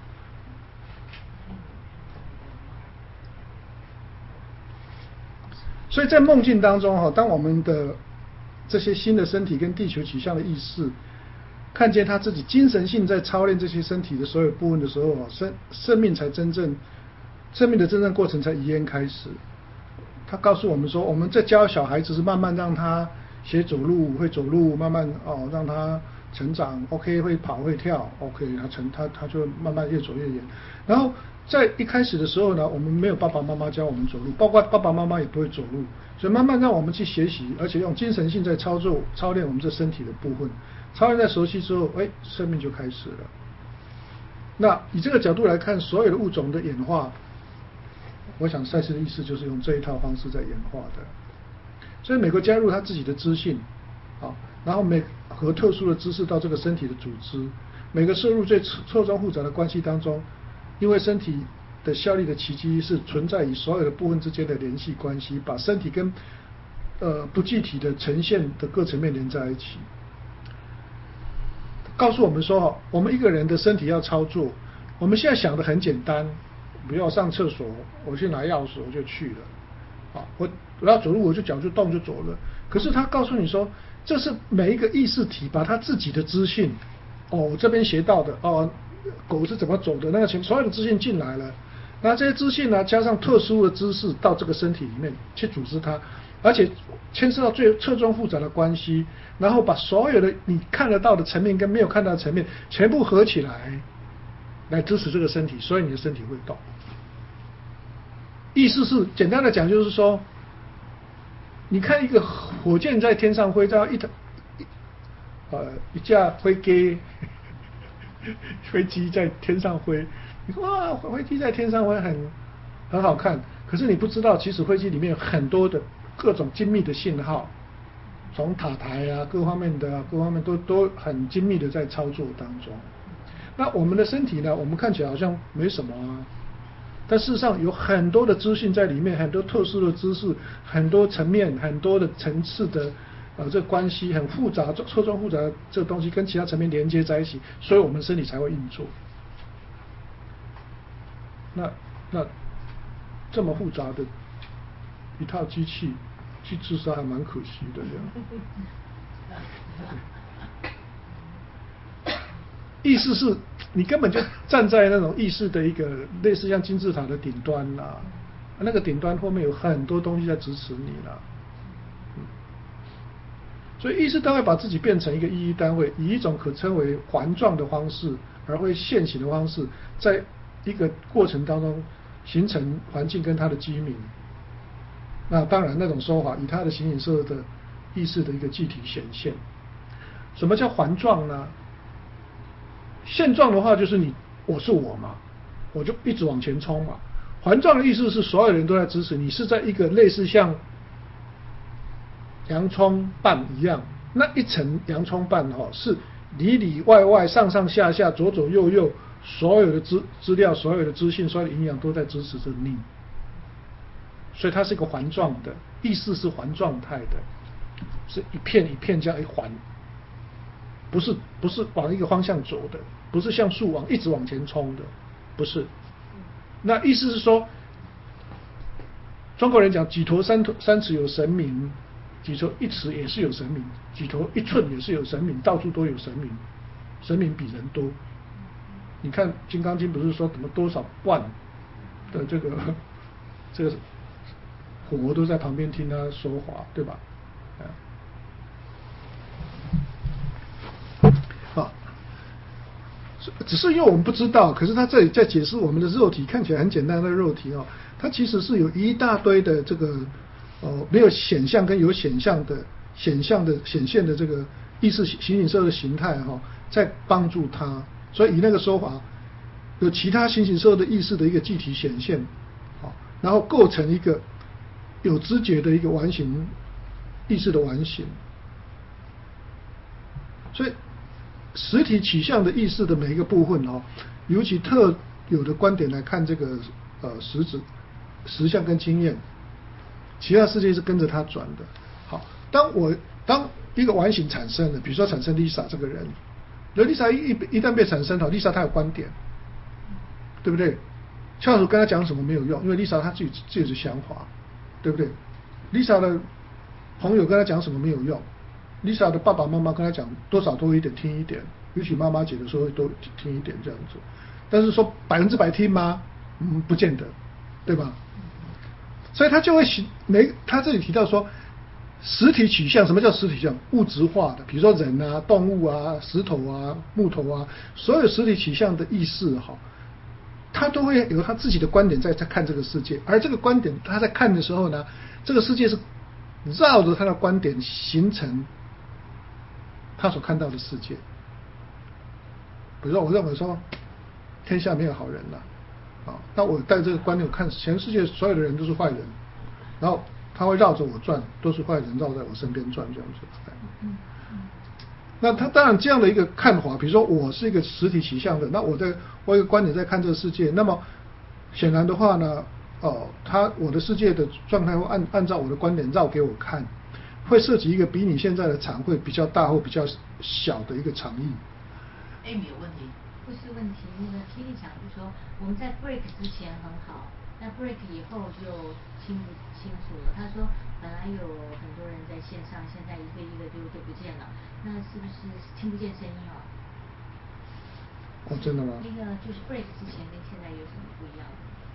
所以在梦境当中哈，当我们的这些新的身体跟地球取向的意识，看见他自己精神性在操练这些身体的所有部分的时候，生生命才真正生命的真正过程才一烟开始。他告诉我们说，我们在教小孩子是慢慢让他学走路，会走路，慢慢哦让他成长 ，OK， 会跑会跳 ，OK， 他成他他就慢慢越走越远。然后在一开始的时候呢，我们没有爸爸妈妈教我们走路，包括爸爸妈妈也不会走路，所以慢慢让我们去学习，而且用精神性在操作操练我们这身体的部分，操练在熟悉之后，哎，生命就开始了。那以这个角度来看，所有的物种的演化，我想赛斯的意思就是用这一套方式在演化的。所以美国加入他自己的知性，啊，然后每和特殊的知识到这个身体的组织，每个摄入最错综复杂的关系当中，因为身体的效力的奇迹是存在于所有的部分之间的联系关系，把身体跟呃不具体的呈现的各层面连在一起，告诉我们说，我们一个人的身体要操作，我们现在想的很简单，不要上厕所，我去拿钥匙我就去了，啊，我我要走路我就脚就动就走了。可是他告诉你说，这是每一个意识体把他自己的资讯，哦，我这边学到的，哦，狗是怎么走的，那个情所有的资讯进来了，那这些资讯呢，加上特殊的知识到这个身体里面去组织它，而且牵涉到最错综复杂的关系，然后把所有的你看得到的层面跟没有看到的层面全部合起来，来支持这个身体，所以你的身体会动。意思是简单的讲，就是说，你看一个火箭在天上飞，到一台呃一架飞机，飞机在天上飞，你说哇，飞机在天上飞很很好看，可是你不知道，其实飞机里面有很多的各种精密的信号，从塔台啊各方面的、啊、各方面都都很精密的在操作当中。那我们的身体呢，我们看起来好像没什么啊。但事实上有很多的资讯在里面，很多特殊的知识，很多层面，很多的层次的呃这个关系很复杂，错综复杂的这个东西跟其他层面连接在一起，所以我们身体才会运作。那那这么复杂的一套机器去自杀还蛮可惜的这样。 意识是你根本就站在那种意识的一个类似像金字塔的顶端啦，那个顶端后面有很多东西在支持你啦。嗯，所以意识单位把自己变成一个意义单位，以一种可称为环状的方式，而会现行的方式，在一个过程当中形成环境跟它的机名。那当然那种说法以它的形形色色的意识的一个具体显现。什么叫环状呢？现状的话就是你我是我嘛，我就一直往前冲嘛。环状的意思是所有人都在支持你，是在一个类似像洋葱瓣一样，那一层洋葱瓣哈、哦、是里里外外上上下下左左右右所有的资资料所有的资讯所有的营养都在支持着你，所以它是一个环状的意识，是环状态的，是一片一片这样一环，不是不是往一个方向走的，不是像树往一直往前冲的，不是。那意思是说，中国人讲几头三头三尺有神明，几头一尺也是有神明，几头一寸也是有神明，到处都有神明，神明比人多。你看《金刚经》不是说怎么多少万的这个这个火都在旁边听他说话，对吧？啊，只是因为我们不知道，可是他这里在解释我们的肉体看起来很简单的肉体哦，它其实是有一大堆的这个哦没有显象跟有显象的显象的显现的这个意识形形色的形态哈、哦，在帮助它。所以以那个说法，有其他形形色色的意识的一个具体显现，好、哦，然后构成一个有知觉的一个完形意识的完形。所以实体取向的意识的每一个部分哦，尤其特有的观点来看这个呃实质实相跟经验，其他世界是跟着它转的。好，当我当一个完形产生了，比如说产生 Lisa 这个人，那 Lisa 一一旦被产生好 ，Lisa 她有观点，对不对？教授跟他讲什么没有用，因为 Lisa 她自己自己的想法，对不对 ？Lisa 的朋友跟他讲什么没有用。Lisa 的爸爸妈妈跟他讲多少都有一点听一点，尤其妈妈姐的时候都听一点这样子，但是说百分之百听吗？嗯，不见得，对吧？所以他就会没他这里提到说，实体取向，什么叫实体取向？物质化的，比如说人啊、动物啊、石头啊、木头啊，所有实体取向的意识哈，他都会有他自己的观点在在看这个世界，而这个观点他在看的时候呢，这个世界是绕着他的观点形成他所看到的世界。比如说我认为说天下没有好人了啊，那我带这个观点看全世界所有的人都是坏人，然后他会绕着我转，都是坏人绕在我身边转这样子。那他当然这样的一个看法，比如说我是一个实体取向的，那我在我有一个观点在看这个世界，那么显然的话呢，哦，他我的世界的状态会按按照我的观点绕给我看，会涉及一个比你现在的场会比较大或比较小的一个场域。 Amy 有问题？ 不是问题，那个 Kitty 讲就是说我们在 break 之前很好，那 break 以后就清不清楚了。他说本来有很多人在线上，现在一个一个就就不见了，那是不是听不见声音啊？ 哦，真的吗？ 那个就是 break 之前跟现在有什么不一样？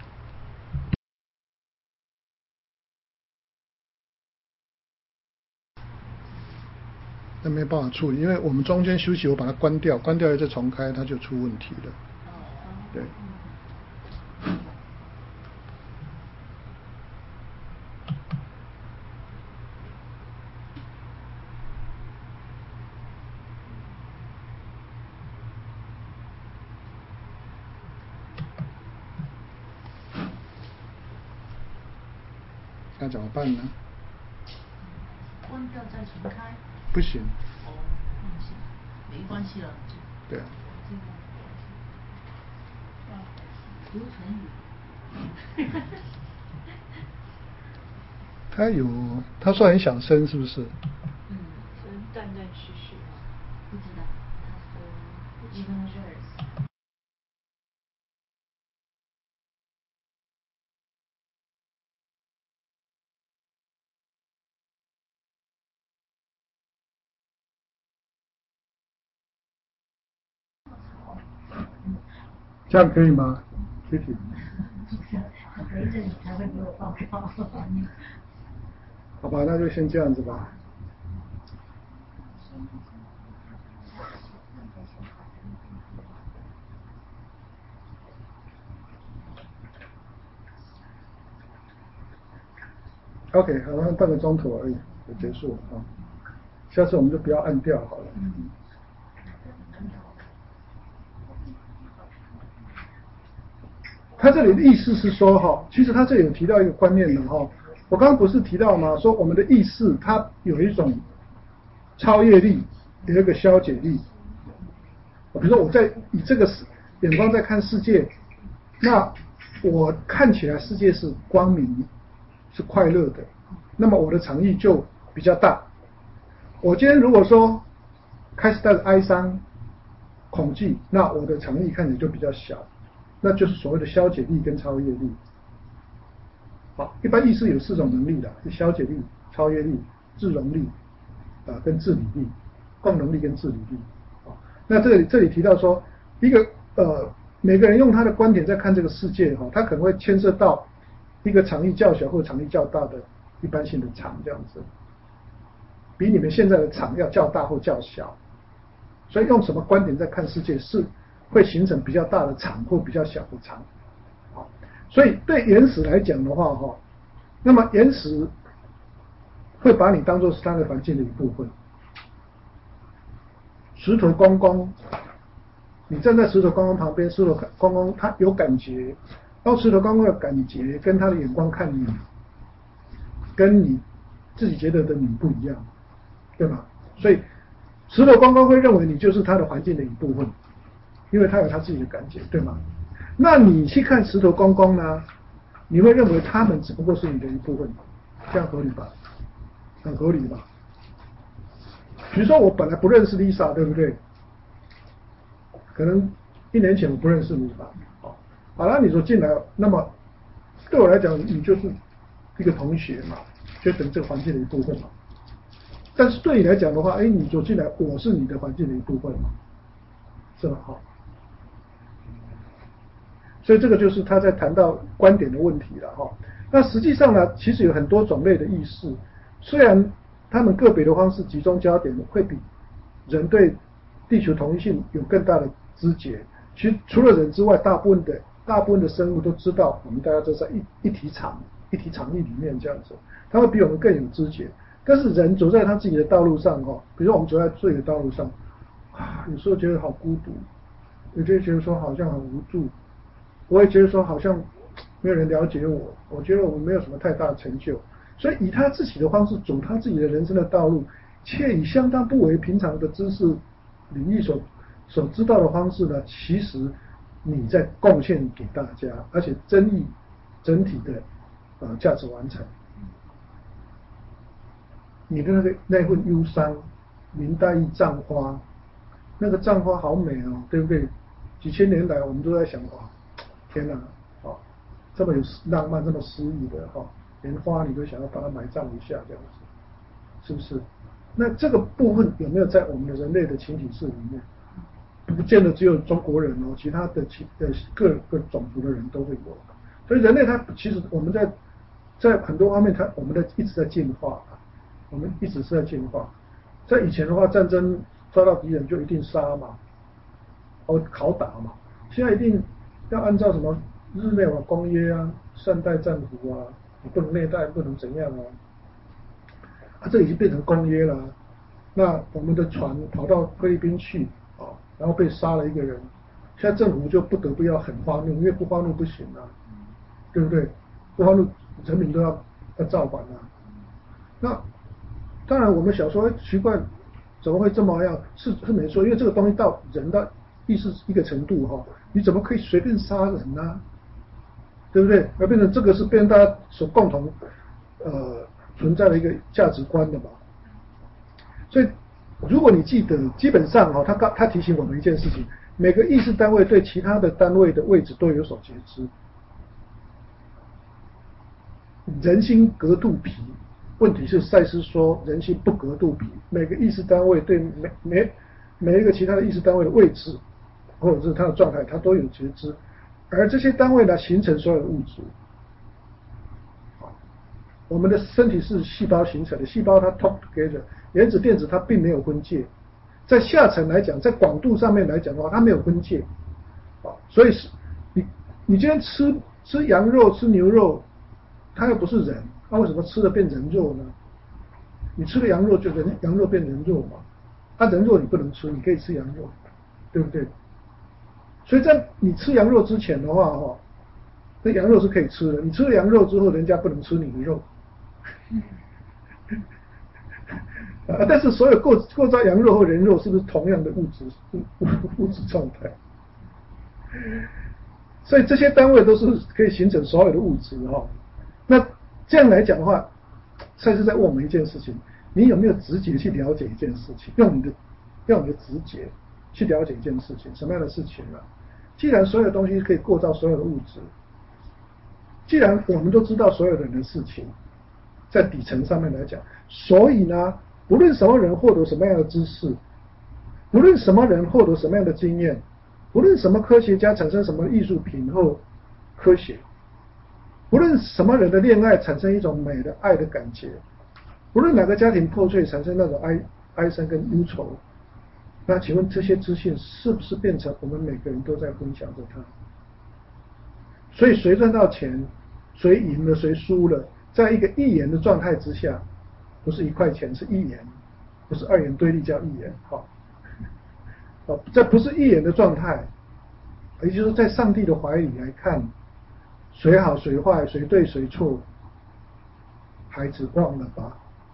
那没办法处理，因为我们中间休息，我把它关掉，关掉再重开，它就出问题了。对。那怎么办呢？ 关掉再重开。 不行。 哦，不行，没关系了。 对啊。 刘成宇。 他有，他说很想生，是不是？ 嗯，断断续续。 不知道，他说一分之二。 这样可以吗？谢谢。 隔一阵你才会给我报告。 好吧，那就先这样子吧。OK， 好像半个钟头而已就结束了啊。下次我们就不要按掉好了。嗯。他这里的意思是说哈，其实他这里有提到一个观念的哈，我刚刚不是提到吗？说我们的意识它有一种超越力，有一个消解力。比如说我在以这个眼光在看世界，那我看起来世界是光明、是快乐的，那么我的场域就比较大。我今天如果说开始带着哀伤、恐惧，那我的场域看起来就比较小。那就是所谓的消解力跟超越力。好，一般意识有四种能力的，是消解力、超越力、自容力啊、呃、跟自理力、共能力跟自理力。啊，那这里这里提到说，一个呃每个人用他的观点在看这个世界哈，他可能会牵涉到一个场域较小或场域较大的一般性的场这样子，比你们现在的场要较大或较小，所以用什么观点在看世界是会形成比较大的场或比较小的场。好，所以对原始来讲的话哈，那么原始会把你当作是它的环境的一部分。石头公公，你站在石头公公旁边，石头公公他有感觉，然后石头公公的感觉跟他的眼光看你，跟你自己觉得的你不一样，对吧？所以石头公公会认为你就是他的环境的一部分。因为他有他自己的感觉，对吗？那你去看石头公公呢，你会认为他们只不过是你的一部分，这样合理吧？很合理吧？比如说我本来不认识 Lisa， 对不对？可能一年前我不认识你吧，好，好了，你说进来，那么对我来讲，你就是一个同学嘛，就等于这个环境的一部分嘛。但是对你来讲的话，哎，你走进来，我是你的环境的一部分嘛，是吧？好。所以这个就是他在谈到观点的问题了哈。那实际上呢，其实有很多种类的意识，虽然他们个别的方式集中焦点会比人对地球同一性有更大的知觉。其实除了人之外，大部分的大部分的生物都知道，我们大家都在一一体场一体场域里面这样子，他会比我们更有知觉。但是人走在他自己的道路上哈，比如说我们走在自己的道路上，啊，有时候觉得好孤独，有些觉得说好像很无助。我也觉得说好像没有人了解我，我觉得我没有什么太大的成就，所以以他自己的方式走他自己的人生的道路，却以相当不为平常的知识领域所所知道的方式呢，其实你在贡献给大家，而且增益整体的呃价值完成。你的那个那份忧伤，林黛玉葬花，那个葬花好美哦，对不对？几千年来我们都在想哇。天哪，哦，这么有浪漫、这么诗意的哈、哦，连花你都想要把它埋葬一下，这样子，是不是？那这个部分有没有在我们的人类的群体式里面？不见得只有中国人哦，其他的其呃各个种族的人都会有。所以人类它其实我们在在很多方面，它我们在一直在进化，我们一直是在进化。在以前的话，战争抓到敌人就一定杀嘛，哦拷打嘛，现在一定。要按照什么日内瓦公约啊、善待战俘啊，你不能内带，不能怎样啊？啊，这已经变成公约了。那我们的船跑到菲律宾去啊，然后被杀了一个人，现在政府就不得不要很发怒，因为不发怒不行啊，对不对？不发怒，人民都要要造反啊。那当然，我们小时候奇怪，怎么会这么样？是是没错，因为这个东西到人的意识一个程度哈、哦。你怎么可以随便杀人呢、啊？对不对？而变成这个是变成大家所共同呃存在的一个价值观的嘛。所以，如果你记得，基本上哈、哦，他刚他提醒我们一件事情：每个意识单位对其他的单位的位置都有所觉知。人心隔肚皮，问题是赛斯说人心不隔肚皮，每个意识单位对每每每一个其他的意识单位的位置。 或者是它的状态，它都有觉知，而这些单位呢形成所有的物质。我们的身体是细胞形成的，细胞它 talk together， 原子电子它并没有分界，在下层来讲，在广度上面来讲的话，它没有分界，啊，所以是你你今天吃吃羊肉吃牛肉，它又不是人，那为什么吃了变人肉呢？你吃了羊肉就人羊肉变人肉嘛，啊人肉你不能吃，你可以吃羊肉，对不对？所以在你吃羊肉之前的话，哈，那羊肉是可以吃的，你吃了羊肉之后，人家不能吃你的肉。啊，但是所有构构造羊肉和人肉是不是同样的物质物物质状态？所以这些单位都是可以形成所有的物质哈。那这样来讲的话，赛斯在问我们一件事情：你有没有直觉去了解一件事情？用你的用你的直觉去了解一件事情，什么样的事情呢？既然所有东西可以构造所有的物质，既然我们都知道所有人的事情，在底层上面来讲，所以呢，不论什么人获得什么样的知识，不论什么人获得什么样的经验，不论什么科学家产生什么艺术品或科学，不论什么人的恋爱产生一种美的爱的感觉，不论哪个家庭破碎产生那种哀哀伤跟忧愁，那请问这些资讯是不是变成我们每个人都在分享着它？所以谁赚到钱，谁赢了，谁输了，在一个一元的状态之下，不是一块钱，是一元，不是二元对立叫一元，好，哦，这不是一元的状态，也就是在上帝的怀里来看，谁好谁坏，谁对谁错，孩子忘了吧，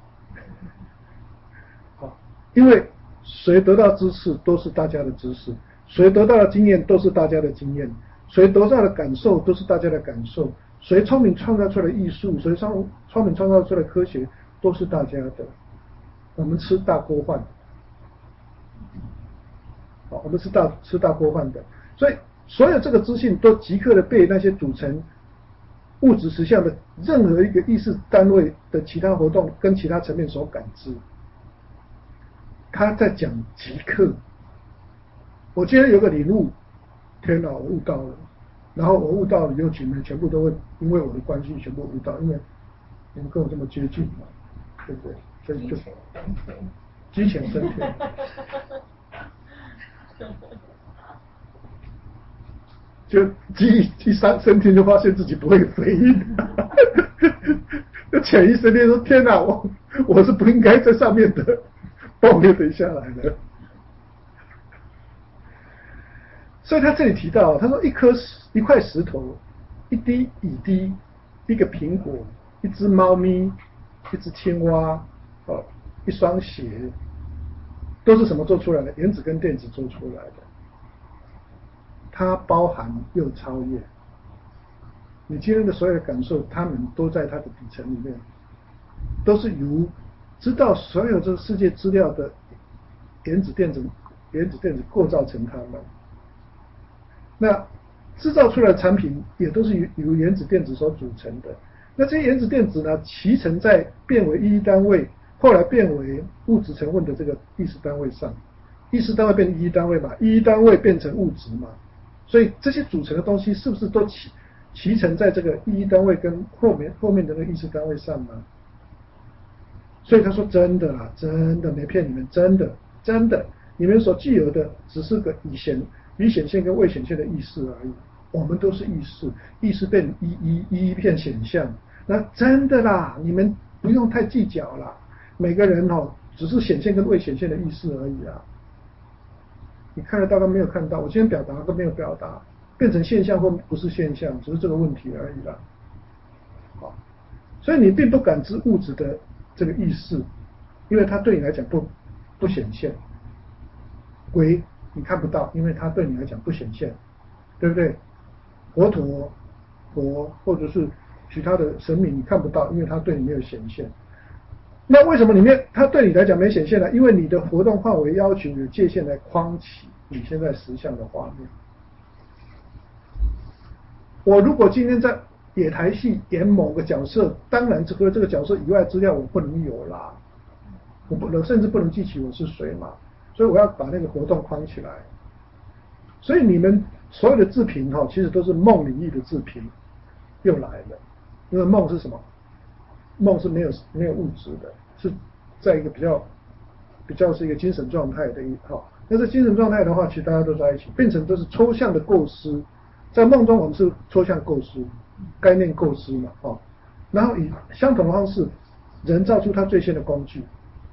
好，因为谁得到知识都是大家的知识，谁得到的经验都是大家的经验，谁得到的感受都是大家的感受，谁聪明创造出来的艺术，谁聪聪明创造出来的科学，都是大家的。我们吃大锅饭，好，我们吃大吃大锅饭的，所以所有这个资讯都即刻的被那些组成物质实相的任何一个意识单位的其他活动跟其他层面所感知。他在讲即刻，我今天有个领悟，天哪，我悟到了，然后我悟到了以后，你们全部都会因为我的关系全部悟到，因为你们跟我这么接近嘛，对不对？所以就激情升天。就激激三升天，就发现自己不会飞，就潜意识里说：天哪，我我是不应该在上面的。爆裂的下来了，所以他这里提到，他说一颗一块石头，一滴雨滴，一个苹果，一只猫咪，一只青蛙，哦，一双鞋，都是什么做出来的？原子跟电子做出来的。它包含又超越。你今天的所有的感受，它们都在它的底层里面，都是由知道所有这个世界资料的原子电子原子电子构造成它们。那制造出来的产品也都是由由原子电子所组成的。那这些原子电子呢，集成在变为一单位，后来变为物质成分的这个意识单位上。意识单位变一单位嘛，一单位变成物质嘛。所以这些组成的东西是不是都集集成在这个一单位跟后面后面的那个意识单位上呢？所以他说真的啦，真的没骗你们，真的真的，你们所具有的只是个已显已显现跟未显现的意识而已。我们都是意识，意识变一一一一片显象。那真的啦，你们不用太计较啦。每个人哦，只是显现跟未显现的意识而已啊。你看得到跟没有看到，我今天表达跟没有表达，变成现象或不是现象，只是这个问题而已啦。好，所以你并不感知物质的这个意识，因为它对你来讲不不显现。鬼你看不到，因为它对你来讲不显现，对不对？佛陀、佛或者是其他的神明你看不到，因为它对你没有显现。那为什么里面它对你来讲没显现呢？因为你的活动范围要求有界限来框起你现在实相的画面。我如果今天在野台戏演某个角色，当然除了这个角色以外资料我不能有啦，我不能甚至不能记起我是谁嘛，所以我要把那个活动框起来。 所以你们所有的自评哈，其实都是梦领域的自评又来了，因为梦是什么？梦是没有没有物质的，是在一个比较比较是一个精神状态的一套。那这精神状态的话，其实大家都在一起，变成都是抽象的构思。在梦中，我们是抽象构思、概念构思嘛，哦，然后以相同的方式，人造出他最新的工具。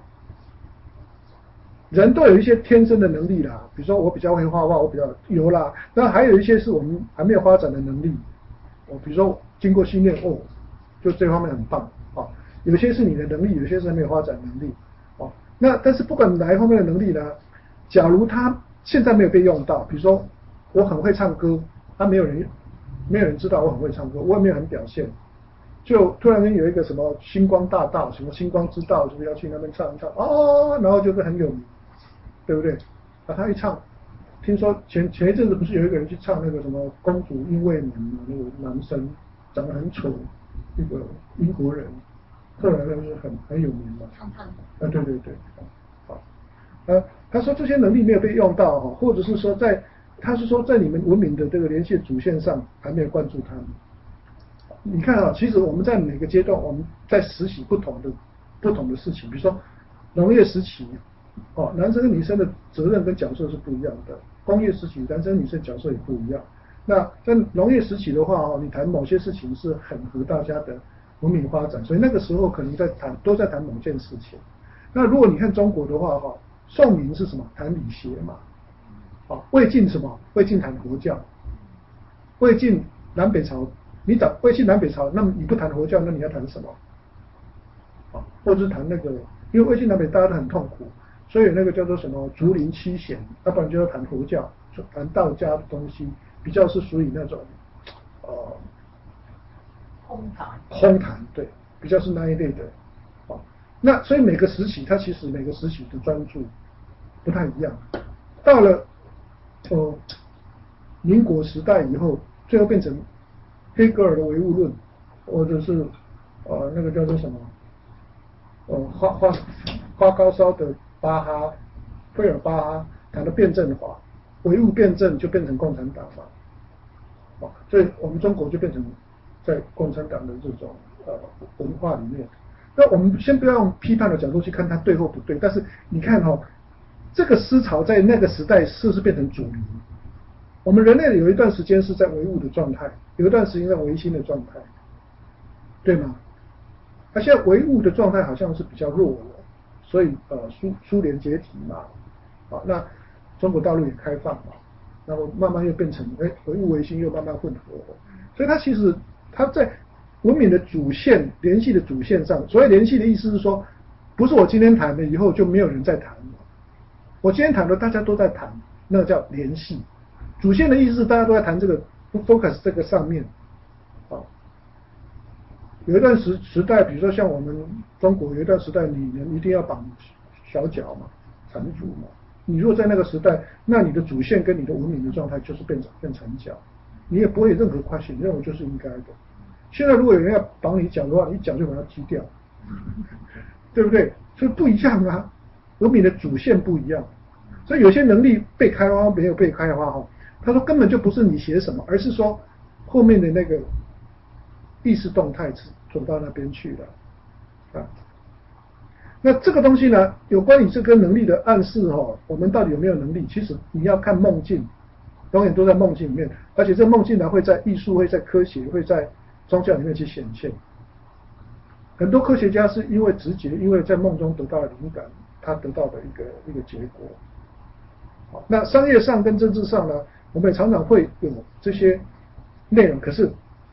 人都有一些天生的能力啦，比如说我比较会画画，我比较有啦，那还有一些是我们还没有发展的能力。哦，比如说经过训练，哦，就这方面很棒，哦，有些是你的能力，有些是没有发展能力，哦，那但是不管哪一方面的能力呢，假如他现在没有被用到，比如说我很会唱歌，他没有人没有人知道我很会唱歌，我也没有很表现，就突然间有一个什么星光大道，什么星光之道，就是要去那边唱一唱，哦，然后就是很有名，对不对？啊，他一唱，听说前前一阵子不是有一个人去唱那个什么公主因为你嘛，那个男生长得很丑，一个英国人，后来他是很很有名嘛， 胖胖的，啊，对对对，好，呃，他说这些能力没有被用到哈，或者是说在，他是说在你们文明的这个联系主线上还没有关注他们。你看啊，其实我们在每个阶段，我们在实习不同的不同的事情，比如说农业时期，哦，男生跟女生的责任跟角色是不一样的；工业时期，男生女生角色也不一样。那在农业时期的话，哦，你谈某些事情是很合大家的文明发展，所以那个时候可能在谈都在谈某件事情。那如果你看中国的话，哈，宋明是什么？谈理学嘛，啊，魏晋什么？魏晋谈佛教，魏晋南北朝。你找魏晋南北朝，那么你不谈佛教，那你要谈什么？啊，或者是谈那个，因为魏晋南北大家都很痛苦，所以那个叫做什么竹林七贤，要不然就要谈佛教，谈道家的东西，比较是属于那种，呃， 空谈。 空谈，对，比较是那一类的，啊，那所以每个时期，它其实每个时期的专注不太一样。到了呃民国时代以后，最后变成黑格尔的唯物论，或者是呃那个叫做什么，呃花花花高烧的巴哈，费尔巴哈谈的辩证法，唯物辩证就变成共产党嘛，啊，所以我们中国就变成在共产党的这种呃文化里面。那我们先不要用批判的角度去看它对或不对，但是你看哦，这个思潮在那个时代是不是变成主流？我们人类有一段时间是在唯物的状态，有一段时间在唯心的状态，对吗？那现在唯物的状态好像是比较弱了，所以呃苏苏联解体嘛，啊，那中国大陆也开放嘛，然后慢慢又变成哎唯物唯心又慢慢混合，所以它其实它在文明的主线联系的主线上，所谓联系的意思是说，不是我今天谈的以后就没有人在谈了，我今天谈的大家都在谈，那个叫联系。主线的意思是大家都在谈这个 focus 这个上面，啊，有一段时时代，比如说像我们中国有一段时代，女人一定要绑小脚嘛，缠足嘛。你如果在那个时代，那你的主线跟你的文明的状态就是变成变成脚，你也不会有任何 question， 认为就是应该的。现在如果有人要绑你脚的话，你脚就把它踢掉，对不对？所以不一样啊，文明的主线不一样，所以有些能力被开发，没有被开发哈。他说根本就不是你写什么，而是说后面的那个意识动态走到那边去了啊。那这个东西呢，有关于这个能力的暗示哦，我们到底有没有能力？其实你要看梦境，永远都在梦境里面，而且这梦境呢会在艺术、会在科学、会在宗教里面去显现。很多科学家是因为直觉，因为在梦中得到了灵感，他得到的一个一个结果。好，那商业上跟政治上呢？我们也常常会有这些内容，可是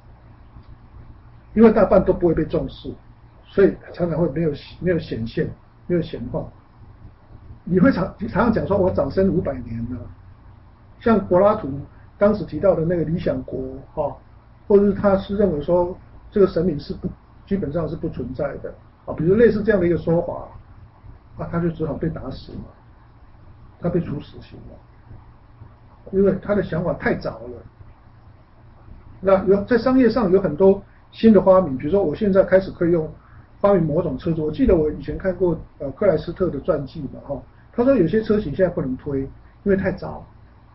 因为大半都不会被重视，所以常常会没有没有显现，没有显化。你会常常常讲说，我早生五百年了，像柏拉图当时提到的那个理想国，哈、哦，或者是他是认为说这个神明是不基本上是不存在的啊，比如类似这样的一个说法，啊，他就只好被打死嘛，他被处死刑了。因为他的想法太早了，那有在商业上有很多新的发明，比如说我现在开始可以用发明某种车子。我记得我以前看过呃克莱斯特的传记嘛，哈、哦，他说有些车型现在不能推，因为太早，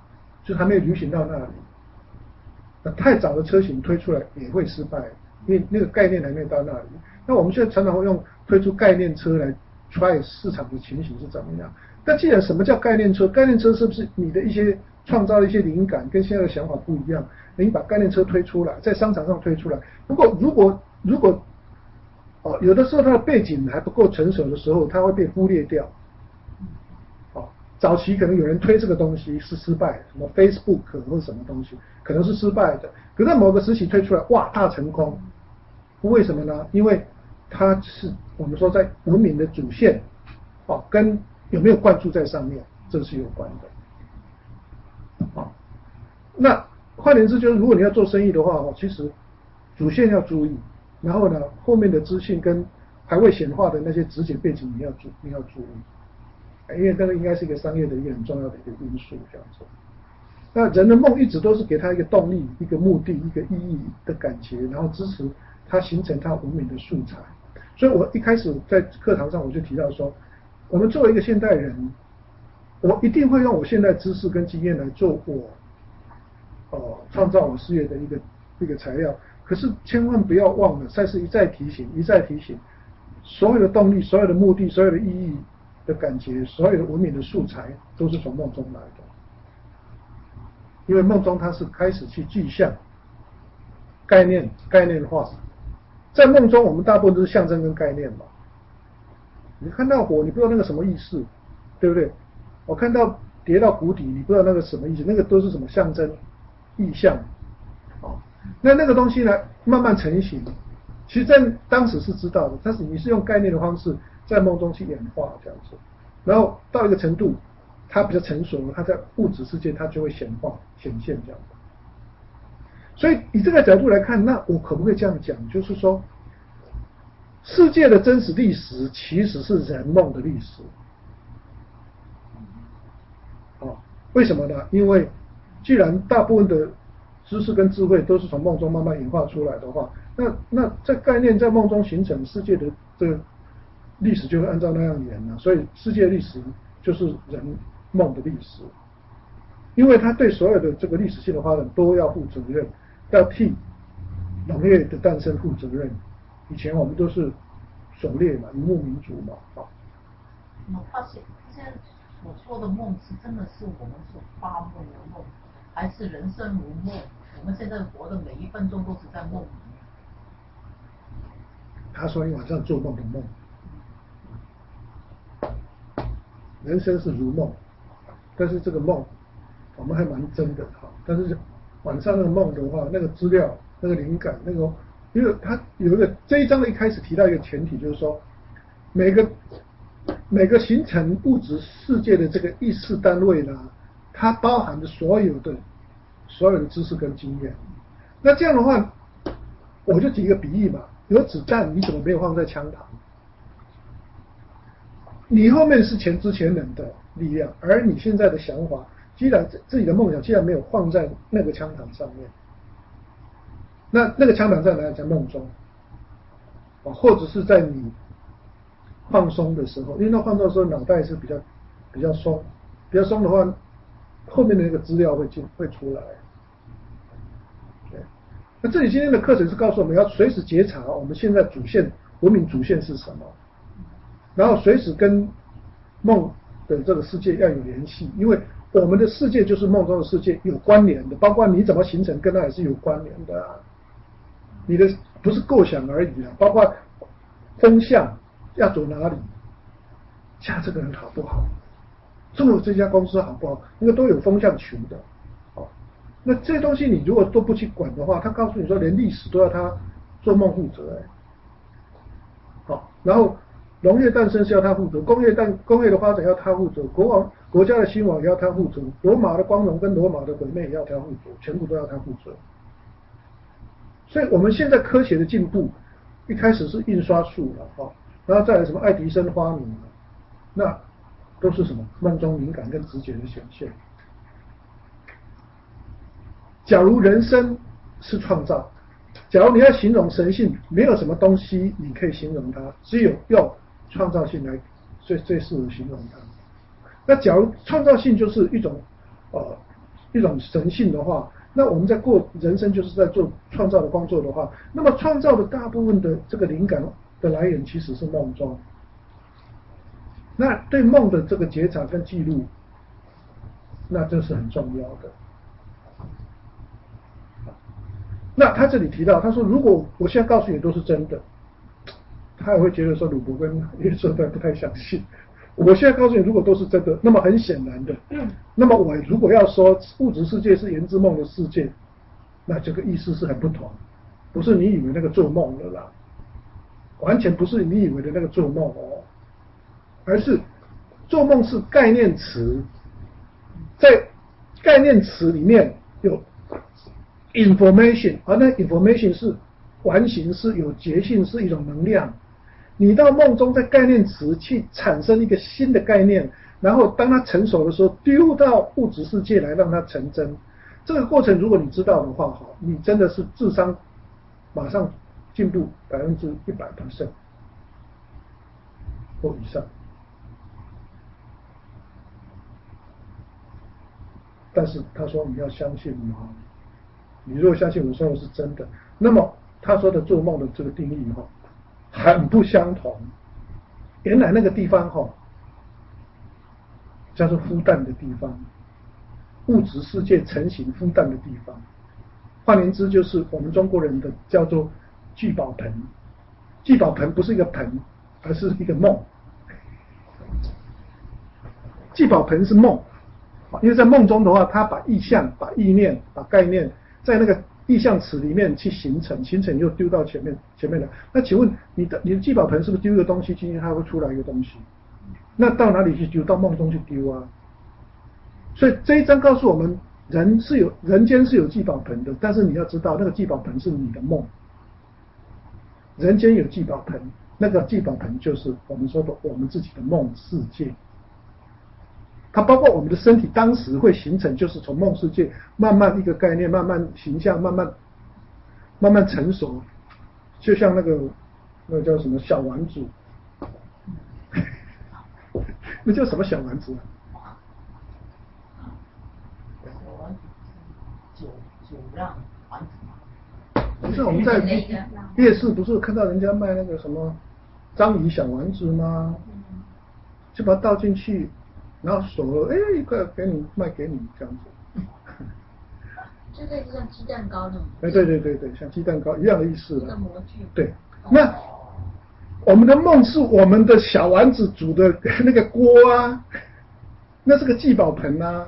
就还没有流行到那里。那太早的车型推出来也会失败，因为那个概念还没有到那里。那我们现在常常会用推出概念车来 try 市场的情形是怎么样。那既然什么叫概念车？概念车是不是你的一些创造的一些灵感跟现在的想法不一样？你把概念车推出来，在商场上推出来。如果如果如果哦，有的时候它的背景还不够成熟的时候，它会被忽略掉。哦，早期可能有人推这个东西是失败，什么 Facebook 或者什么东西，可能是失败的。可在某个时期推出来，哇，大成功。为什么呢？因为它是我们说在文明的主线，哦，跟有没有灌注在上面，这是有关的。哦，那换言之，就是如果你要做生意的话，哦，其实主线要注意。然后呢，后面的资讯跟还未显化的那些直接背景你要注你要注意，因为这个应该是一个商业的一个很重要的一个因素这样子。那人的梦一直都是给他一个动力、一个目的、一个意义的感觉，然后支持他形成他文明的素材。所以我一开始在课堂上我就提到说，我们作为一个现代人，我一定会用我现在知识跟经验来做我呃创造我事业的一个一个材料。可是千万不要忘了，赛斯一再提醒，一再提醒，所有的动力、所有的目的、所有的意义的感觉、所有的文明的素材，都是从梦中来的。因为梦中它是开始去具象、概念、概念化。在梦中，我们大部分都是象征跟概念嘛。你看到火，你不知道那个什么意思，对不对？我看到跌到谷底，你不知道那个什么意思，那个都是什么象征、意象。哦，那那个东西呢，慢慢成型。其实，在当时是知道的，但是你是用概念的方式在梦中去演化这样子，然后到一个程度，它比较成熟了，它在物质世界它就会显化、显现这样子。所以以这个角度来看，那我可不可以这样讲？就是说，世界的真实历史其实是人梦的历史。哦，为什么呢？因为既然大部分的知识跟智慧都是从梦中慢慢演化出来的话，那那这概念在梦中形成，世界的这个历史就会按照那样演了。所以世界历史就是人梦的历史，因为他对所有的这个历史性的发展都要负责任，要替农业的诞生负责任。以前我们都是狩猎嘛，游牧民族嘛，好。 我发现现在所说的梦是真的是我们所发梦的梦，还是人生如梦？我们现在活的每一分钟都是在梦里面。 他说你晚上做梦的梦，人生是如梦，但是这个梦我们还蛮真的哈。但是晚上那个梦的话，那个资料、那个灵感、那个，因为他有一个这一章的一开始提到一个前提，就是说每个每个形成物质世界的这个意识单位呢，它包含着所有的所有的知识跟经验。那这样的话，我就举一个比喻嘛，有子弹你怎么没有放在枪膛？你后面是前知前能的力量，而你现在的想法，既然自己的梦想既然没有放在那个枪膛上面，那那个枪膛在哪里？在梦中，或者是在你放松的时候，因为那放松的时候脑袋是比较比较松，比较松的话，后面的那个资料会进会出来。对，那这里今天的课程是告诉我们要随时觉察我们现在主线文明主线是什么，然后随时跟梦的这个世界要有联系，因为我们的世界就是梦中的世界有关联的，包括你怎么形成跟它也是有关联的啊。你的不是构想而已啊，包括风向要走哪里，下这个人好不好，做这家公司好不好，那个都有风向球的。哦，那这些东西你如果都不去管的话，他告诉你说连历史都要他做梦负责。哎，好，然后农业诞生是要他负责，工业诞工业的发展要他负责，国王国家的兴亡也要他负责，罗马的光荣跟罗马的毁灭也要他负责，全部都要他负责。所以我们现在科学的进步，一开始是印刷术了哈，然后再来什么爱迪生发明了，那都是什么梦中灵感跟直觉的显现。假如人生是创造，假如你要形容神性，没有什么东西你可以形容它，只有用创造性来最最适合形容它。那假如创造性就是一种呃一种神性的话，那我们在过人生就是在做创造的工作的话，那么创造的大部分的这个灵感的来源其实是梦中。那对梦的这个觉察跟记录，那这是很重要的。那他这里提到，他说如果我现在告诉你都是真的，他也会觉得说鲁伯跟约瑟夫不太相信。我现在告诉你如果都是真的，那么很显然的，那么我如果要说物质世界是言之梦的世界，那这个意思是很不同，不是你以为那个做梦的啦，完全不是你以为的那个做梦哦，而是做梦是概念词，在概念词里面有 information， 而那 information 是完形，是有觉性，是一种能量。你到梦中在概念词去产生一个新的概念，然后当它成熟的时候丢到物质世界来让它成真。这个过程如果你知道的话，哈，你真的是智商马上进步百分之一百 percent 或以上。但是他说你要相信吗？你如果相信我说的是真的，那么他说的做梦的这个定义哈，很不相同。原来那个地方哈，叫做孵蛋的地方，物质世界成型孵蛋的地方。换言之，就是我们中国人的叫做聚宝盆。聚宝盆不是一个盆，而是一个梦。聚宝盆是梦，因为在梦中的话，他把意象、把意念、把概念在那个意象池里面去形成，形成又丢到前面前面来。那请问你的你的聚宝盆是不是丢一个东西进去，它会出来一个东西？那到哪里去丢？到梦中去丢啊！所以这一章告诉我们，人是有人间是有聚宝盆的，但是你要知道，那个聚宝盆是你的梦。人间有聚宝盆，那个聚宝盆就是我们说的我们自己的梦世界。它包括我们的身体，当时会形成，就是从梦世界慢慢一个概念，慢慢形象，慢慢慢慢成熟，就像那个那个叫什么小丸子，那叫什么小丸子啊？ 小丸子酒酒让丸子嘛。 不是我们在夜市不是看到人家卖那个什么章鱼小丸子吗？就把它倒进去。然后锁了，哎，一个给你卖给你这样子， 就类似像鸡蛋糕那种。 哎，对对对对，像鸡蛋糕一样的意思了。 一个模具。 对，那我们的梦是我们的小丸子煮的那个锅啊，那是个聚宝盆啊。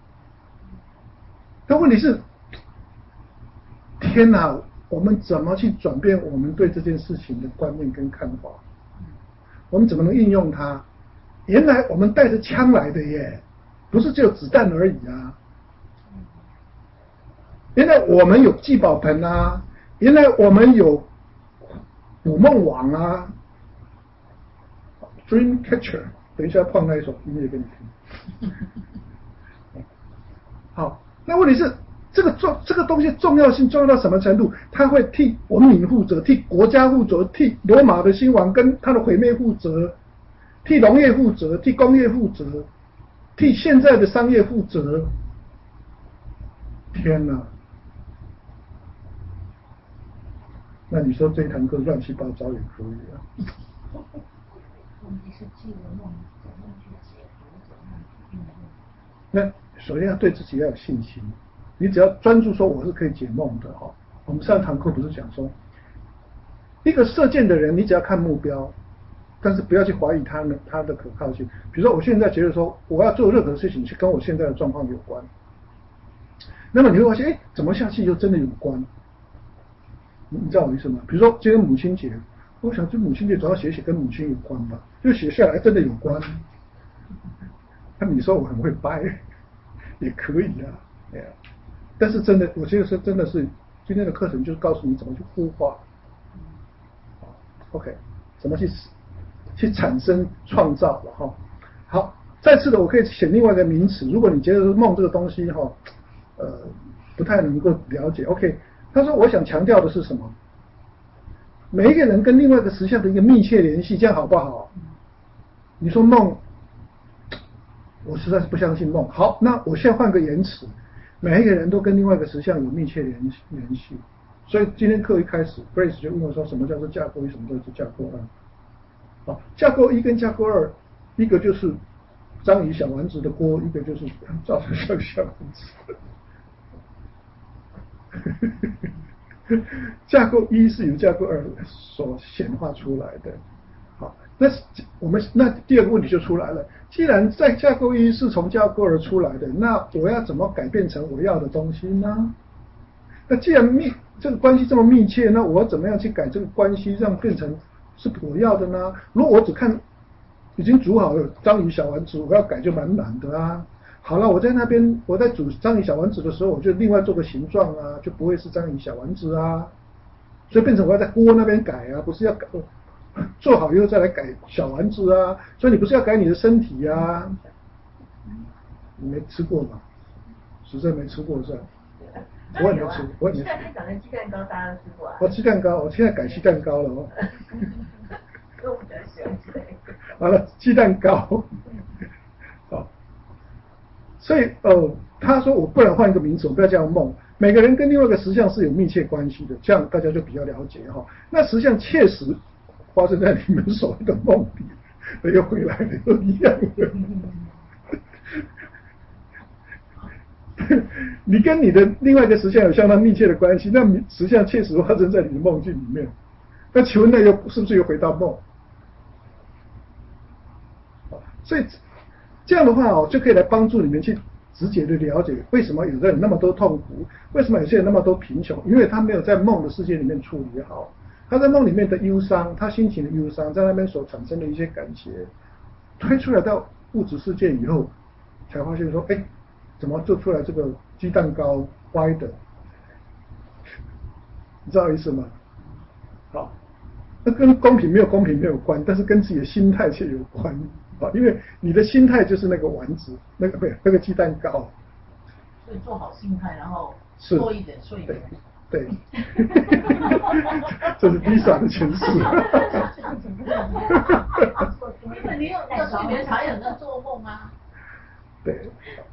但问题是，天哪，我们怎么去转变我们对这件事情的观念跟看法？我们怎么能应用它？原来我们带着枪来的耶，不是只有子弹而已啊！原来我们有聚宝盆啊，原来我们有捕梦网啊 ，Dream Catcher。等一下放那一首音乐给你听。好，那问题是这个重这个东西重要性重要到什么程度？它会替文明负责，替国家负责，替罗马的兴亡跟它的毁灭负责。替农业负责，替工业负责，替现在的商业负责。天哪！那你说这一堂课乱七八糟也可以啊。 问题是记了梦，怎么去解读，怎么去运用？ 那首先要对自己要有信心。你只要专注说我是可以解梦的哈。我们上堂课不是讲说，一个射箭的人，你只要看目标。但是不要去怀疑他呢，他的可靠性。比如说，我现在觉得说，我要做任何事情是跟我现在的状况有关，那么你会发现，哎，怎么下去又真的有关？你你知道我意思吗？比如说今天母亲节，我想这母亲节总要写写跟母亲有关吧，就写下来真的有关。那你说我很会掰，也可以啊，哎呀，但是真的，我觉得是真的是今天的课程就是告诉你怎么去孵化。OK， 怎么去？去产生创造了哈。好，再次的我可以选另外一个名词，如果你觉得梦这个东西哈，呃，不太能够了解 ，OK， 他说我想强调的是什么？每一个人跟另外一个实相的一个密切联系，这样好不好？你说梦，我实在是不相信梦。好，那我现在换个言辞， 每一个人都跟另外一个实相有密切联联系。所以今天课一开始 ，Grace 就问我说，什么叫做架构一，什么叫做架构二？好，架构一跟架构二，一个就是章鱼小丸子的锅，一个就是赵丞相小丸子。架构一是由架构二所显化出来的。好，那我们那第二个问题就出来了，既然在架构一是从架构二出来的，那我要怎么改变成我要的东西呢？那既然密这个关系这么密切，那我怎么样去改这个关系，让变成是我要的呢？如果我只看已经煮好了章鱼小丸子，我要改就蛮难的啊。好了，我在那边我在煮章鱼小丸子的时候，我就另外做个形状啊，就不会是章鱼小丸子啊。所以变成我要在锅那边改啊，不是要改做好以后再来改小丸子啊。所以你不是要改你的身体啊？你没吃过吗？实在没吃过是吧？我也没吃，我也没吃。 现在讲的鸡蛋糕，大家都吃过啊。 哦，鸡蛋糕，我现在改鸡蛋糕了哦。 因为我比较喜欢鸡蛋糕。 完了，鸡蛋糕。好，所以哦，他说我不然换一个名词，我不要叫梦。每个人跟另外一个实相是有密切关系的，这样大家就比较了解哈。那实相确实发生在你们所谓的梦里，又回来了，又一样的。你跟你的另外一个实相有相当密切的关系，那实相确实发生在你的梦境里面。那请问那又是不是又回到梦？所以这样的话哦，就可以来帮助你们去直接的了解为什么有的人那么多痛苦，为什么有些人那么多贫穷，因为他没有在梦的世界里面处理好，他在梦里面的忧伤，他心情的忧伤，在那边所产生的一些感觉，推出来到物质世界以后，才发现说，哎，怎么做出来这个鸡蛋糕歪的？你知道意思吗？好，那跟公平没有公平没有关，但是跟自己的心态却有关啊，因为你的心态就是那个丸子，那个不那个鸡蛋糕。 所以做好心态，然后是多一点睡眠。 对，这是 Lisa 的诠释。 因为你有要睡眠才有那做梦啊。 对。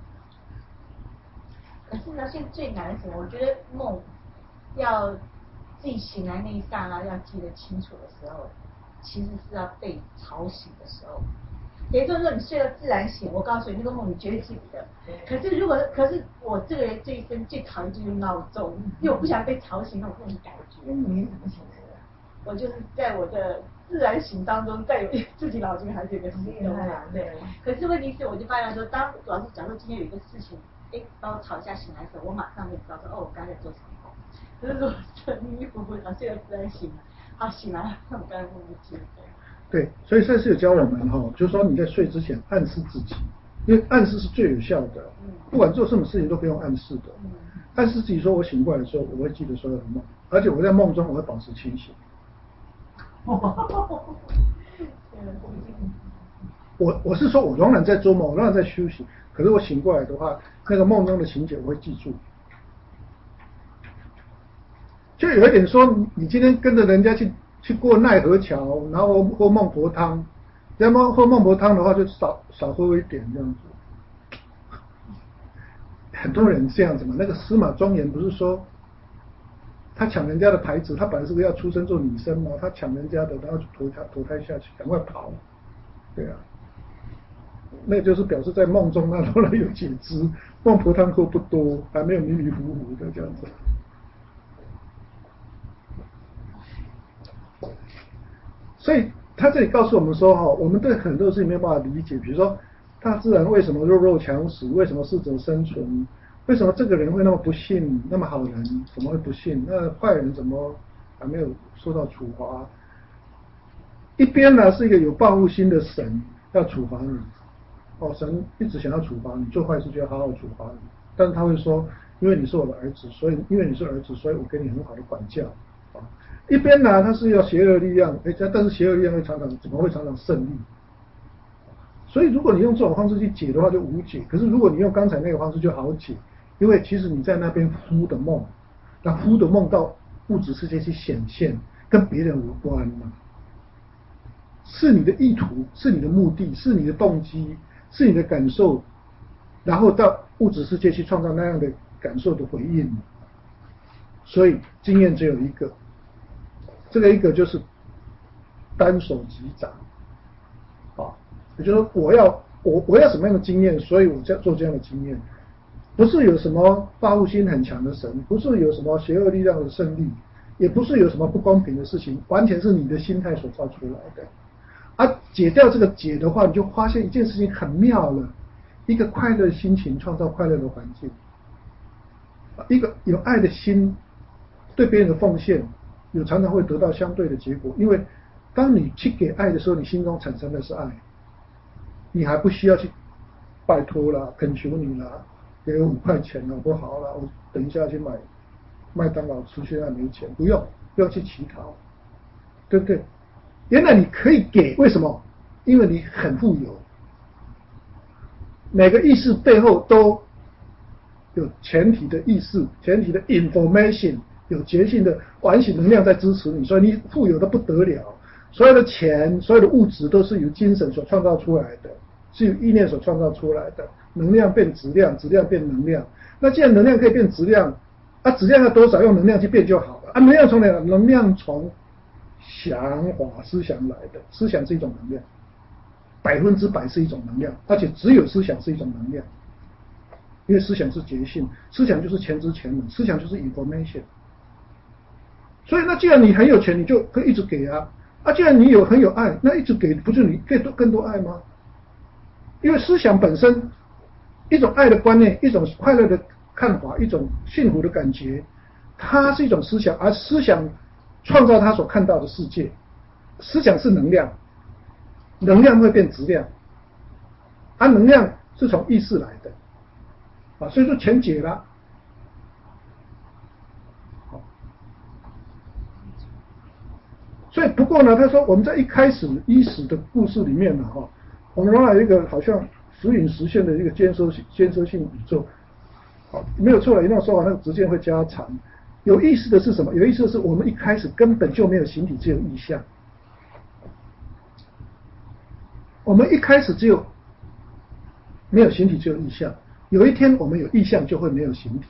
可是呢，现在最难的是什么？我觉得梦要自己醒来那一刹那要记得清楚的时候，其实是要被吵醒的时候。也就是说，你睡了自然醒，我告诉你，那个梦你绝对记不得。可是如果，可是我这个人这一生最讨厌就是闹钟，因为我不想被吵醒那种那种感觉。 那你怎么醒的？ 我就是在我的自然醒当中，在有自己脑筋还是有个时钟啊，对。可是问题是，我就发现说，当老师假如今天有一个事情，哎，把我吵一下醒来的时候，我马上就知道说，哦，我刚才在做什么梦。可是说迷迷糊糊的睡了自然醒了，啊，醒来了，我刚才梦不记得。 对，所以赛斯有教我们哈、哦，就是说你在睡之前暗示自己，因为暗示是最有效的，不管做什么事情都不用暗示的。暗示自己说，我醒过来的时候，我会记得所有的梦，而且我在梦中我会保持清醒。我我是说我仍然在做梦，我仍然在休息，可是我醒过来的话，那个梦中的情节我会记住。就有一点说，你今天跟着人家去。去过奈何桥，然后喝孟婆汤，要么喝孟婆汤的话，就少少喝一点这样子。很多人这样子嘛。那个司马庄严不是说他抢人家的牌子，他本来是不是要出生做女生嘛？他抢人家的，然后就投胎投胎下去，赶快跑。对啊，那就是表示在梦中他后来有解知，孟婆汤喝不多，还没有迷迷糊糊的这样子。所以他这里告诉我们说，哈，我们对很多事情没有办法理解，比如说大自然为什么弱肉强食，为什么适者生存，为什么这个人会那么不幸，那么好人怎么会不幸，那坏人怎么还没有受到处罚？一边呢是一个有报复心的神要处罚你，哦，神一直想要处罚你，做坏事就要好好处罚你，但是他会说，因为你是我的儿子，所以因为你是儿子，所以我给你很好的管教。一边呢，他是要邪恶力量，哎，但是邪恶力量会常常怎么会常常胜利？所以如果你用这种方式去解的话，就无解。可是如果你用刚才那个方式就好解，因为其实你在那边敷的梦，那敷的梦到物质世界去显现，跟别人无关嘛，是你的意图，是你的目的，是你的动机，是你的感受，然后到物质世界去创造那样的感受的回应。所以经验只有一个，这个一个就是单手击掌，啊，也就是说我要我我要什么样的经验，所以我在做这样的经验，不是有什么报复心很强的神，不是有什么邪恶力量的胜利，也不是有什么不公平的事情，完全是你的心态所造出来的。而解掉这个结的话，你就发现一件事情很妙了，一个快乐的心情创造快乐的环境，一个有爱的心对别人的奉献，有常常会得到相对的结果。因为当你去给爱的时候，你心中产生的是爱，你还不需要去拜托啦、恳求你啦，给我五块钱好不好啦，我等一下去买麦当劳吃，现在没钱，不用不要去乞讨，对不对？原来你可以给，为什么？因为你很富有。每个意识背后都有前提的意识，前提的 information， 有觉性的完形能量在支持你，所以你富有的不得了。所有的钱，所有的物质都是由精神所创造出来的，是由意念所创造出来的。能量变质量，质量变能量。那既然能量可以变质量，啊，质量要多少用能量去变就好了。啊，能量从哪来？能量从想法思想来的，思想是一种能量，百分之百是一种能量，而且只有思想是一种能量，因为思想是觉性，思想就是前知前能，思想就是 information。所以那既然你很有钱，你就可以一直给啊，啊，既然你有很有爱，那一直给不是你可以多更多爱吗？因为思想本身一种爱的观念，一种快乐的看法，一种幸福的感觉，它是一种思想，而思想创造他所看到的世界。思想是能量，能量会变质量，而能量是从意识来的，啊，所以说全解了。所以不过呢，他说我们在一开始伊始的故事里面呢，哈，我们容纳一个好像时隐时现的一个间收性间收性宇宙，好，没有错了，一定要说完，那个时间会加长。有意思的是什么？有意思的是我们一开始根本就没有形体，只有意象。我们一开始只有没有形体，只有意象。有一天我们有意象，就会没有形体。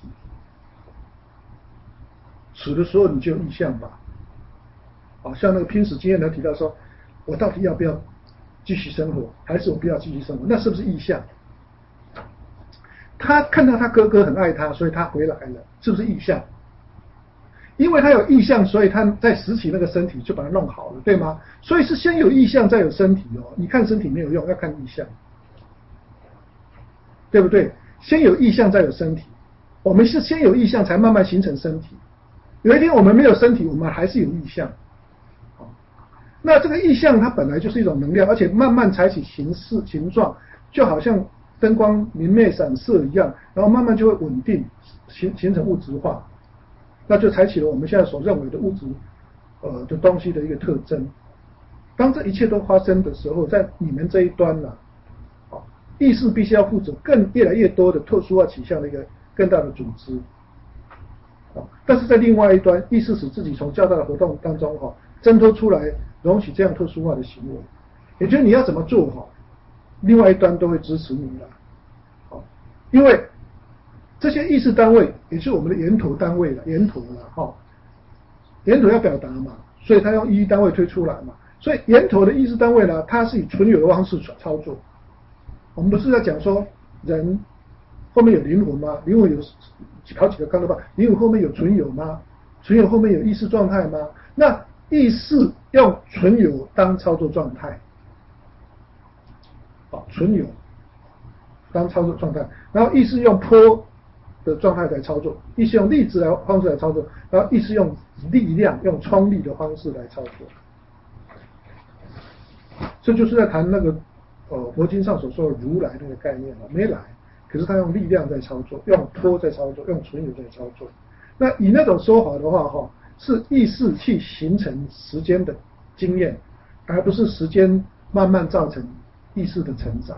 死的时候你就有意象吧。好像那个濒死经验来提到说，我到底要不要继续生活，还是我不要继续生活？那是不是意象？他看到他哥哥很爱他，所以他回来了，是不是意象？因为他有意象，所以他在拾起那个身体就把它弄好了，对吗？所以是先有意象再有身体哦。你看身体没有用，要看意象，对不对？先有意象再有身体，我们是先有意象才慢慢形成身体。有一天我们没有身体，我们还是有意象。那这个意象它本来就是一种能量，而且慢慢采取形式形状，就好像灯光明媚闪射一样，然后慢慢就会稳定形形成物质化。那就采取了我们现在所认为的物质呃的东西的一个特征。当这一切都发生的时候，在你们这一端呢、啊，意识必须要负责更越来越多的特殊化取向的一个更大的组织。啊，但是在另外一端，意识使自己从较大的活动当中哈、啊、挣脱出来，容许这样特殊化的行为。也就是你要怎么做哈、啊，另外一端都会支持你了。好、啊，因为这些意识单位也是我们的源头单位了，源头了哈，源头要表达嘛，所以他用意义单位推出来嘛，所以源头的意识单位呢，它是以存有的方式操作。我们不是在讲说人后面有灵魂吗？灵魂有好几个刚才吧，灵魂后面有存有吗？存有后面有意识状态吗？那意识用存有当操作状态，好，存有当操作状态，然后意识用波的状态来操作，意识用粒子来方式来操作，然后意识用力量用冲力的方式来操作。这就是在谈那个呃佛经上所说的如来那个概念了，没来，可是他用力量在操作，用波在操作，用存有在操作。那以那种说法的话哈，是意识去形成时间的经验，而不是时间慢慢造成意识的成长。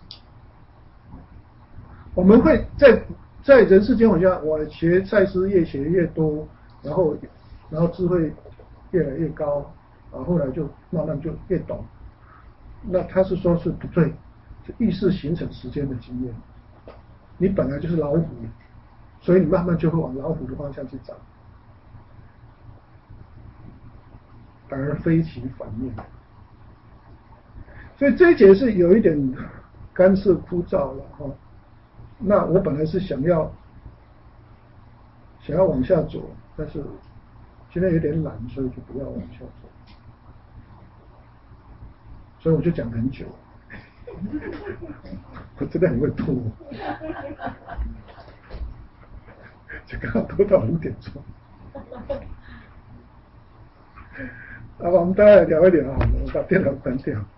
我们会在在人世间，好像我学赛斯越学越多，然后然后智慧越来越高，然后后来就慢慢就越懂。那他是说是不对，是意识形成时间的经验。你本来就是老虎， 所以你慢慢就会往老虎的方向去找，反而非其反面。所以这一节是有一点干涉枯燥了哈。那我本来是想要想要往下走，但是今天有点懒，所以就不要往下走。所以我就讲很久，我真的很会拖，就刚好拖到五点钟。好吧，我们大家来聊一聊啊，我把电脑关掉。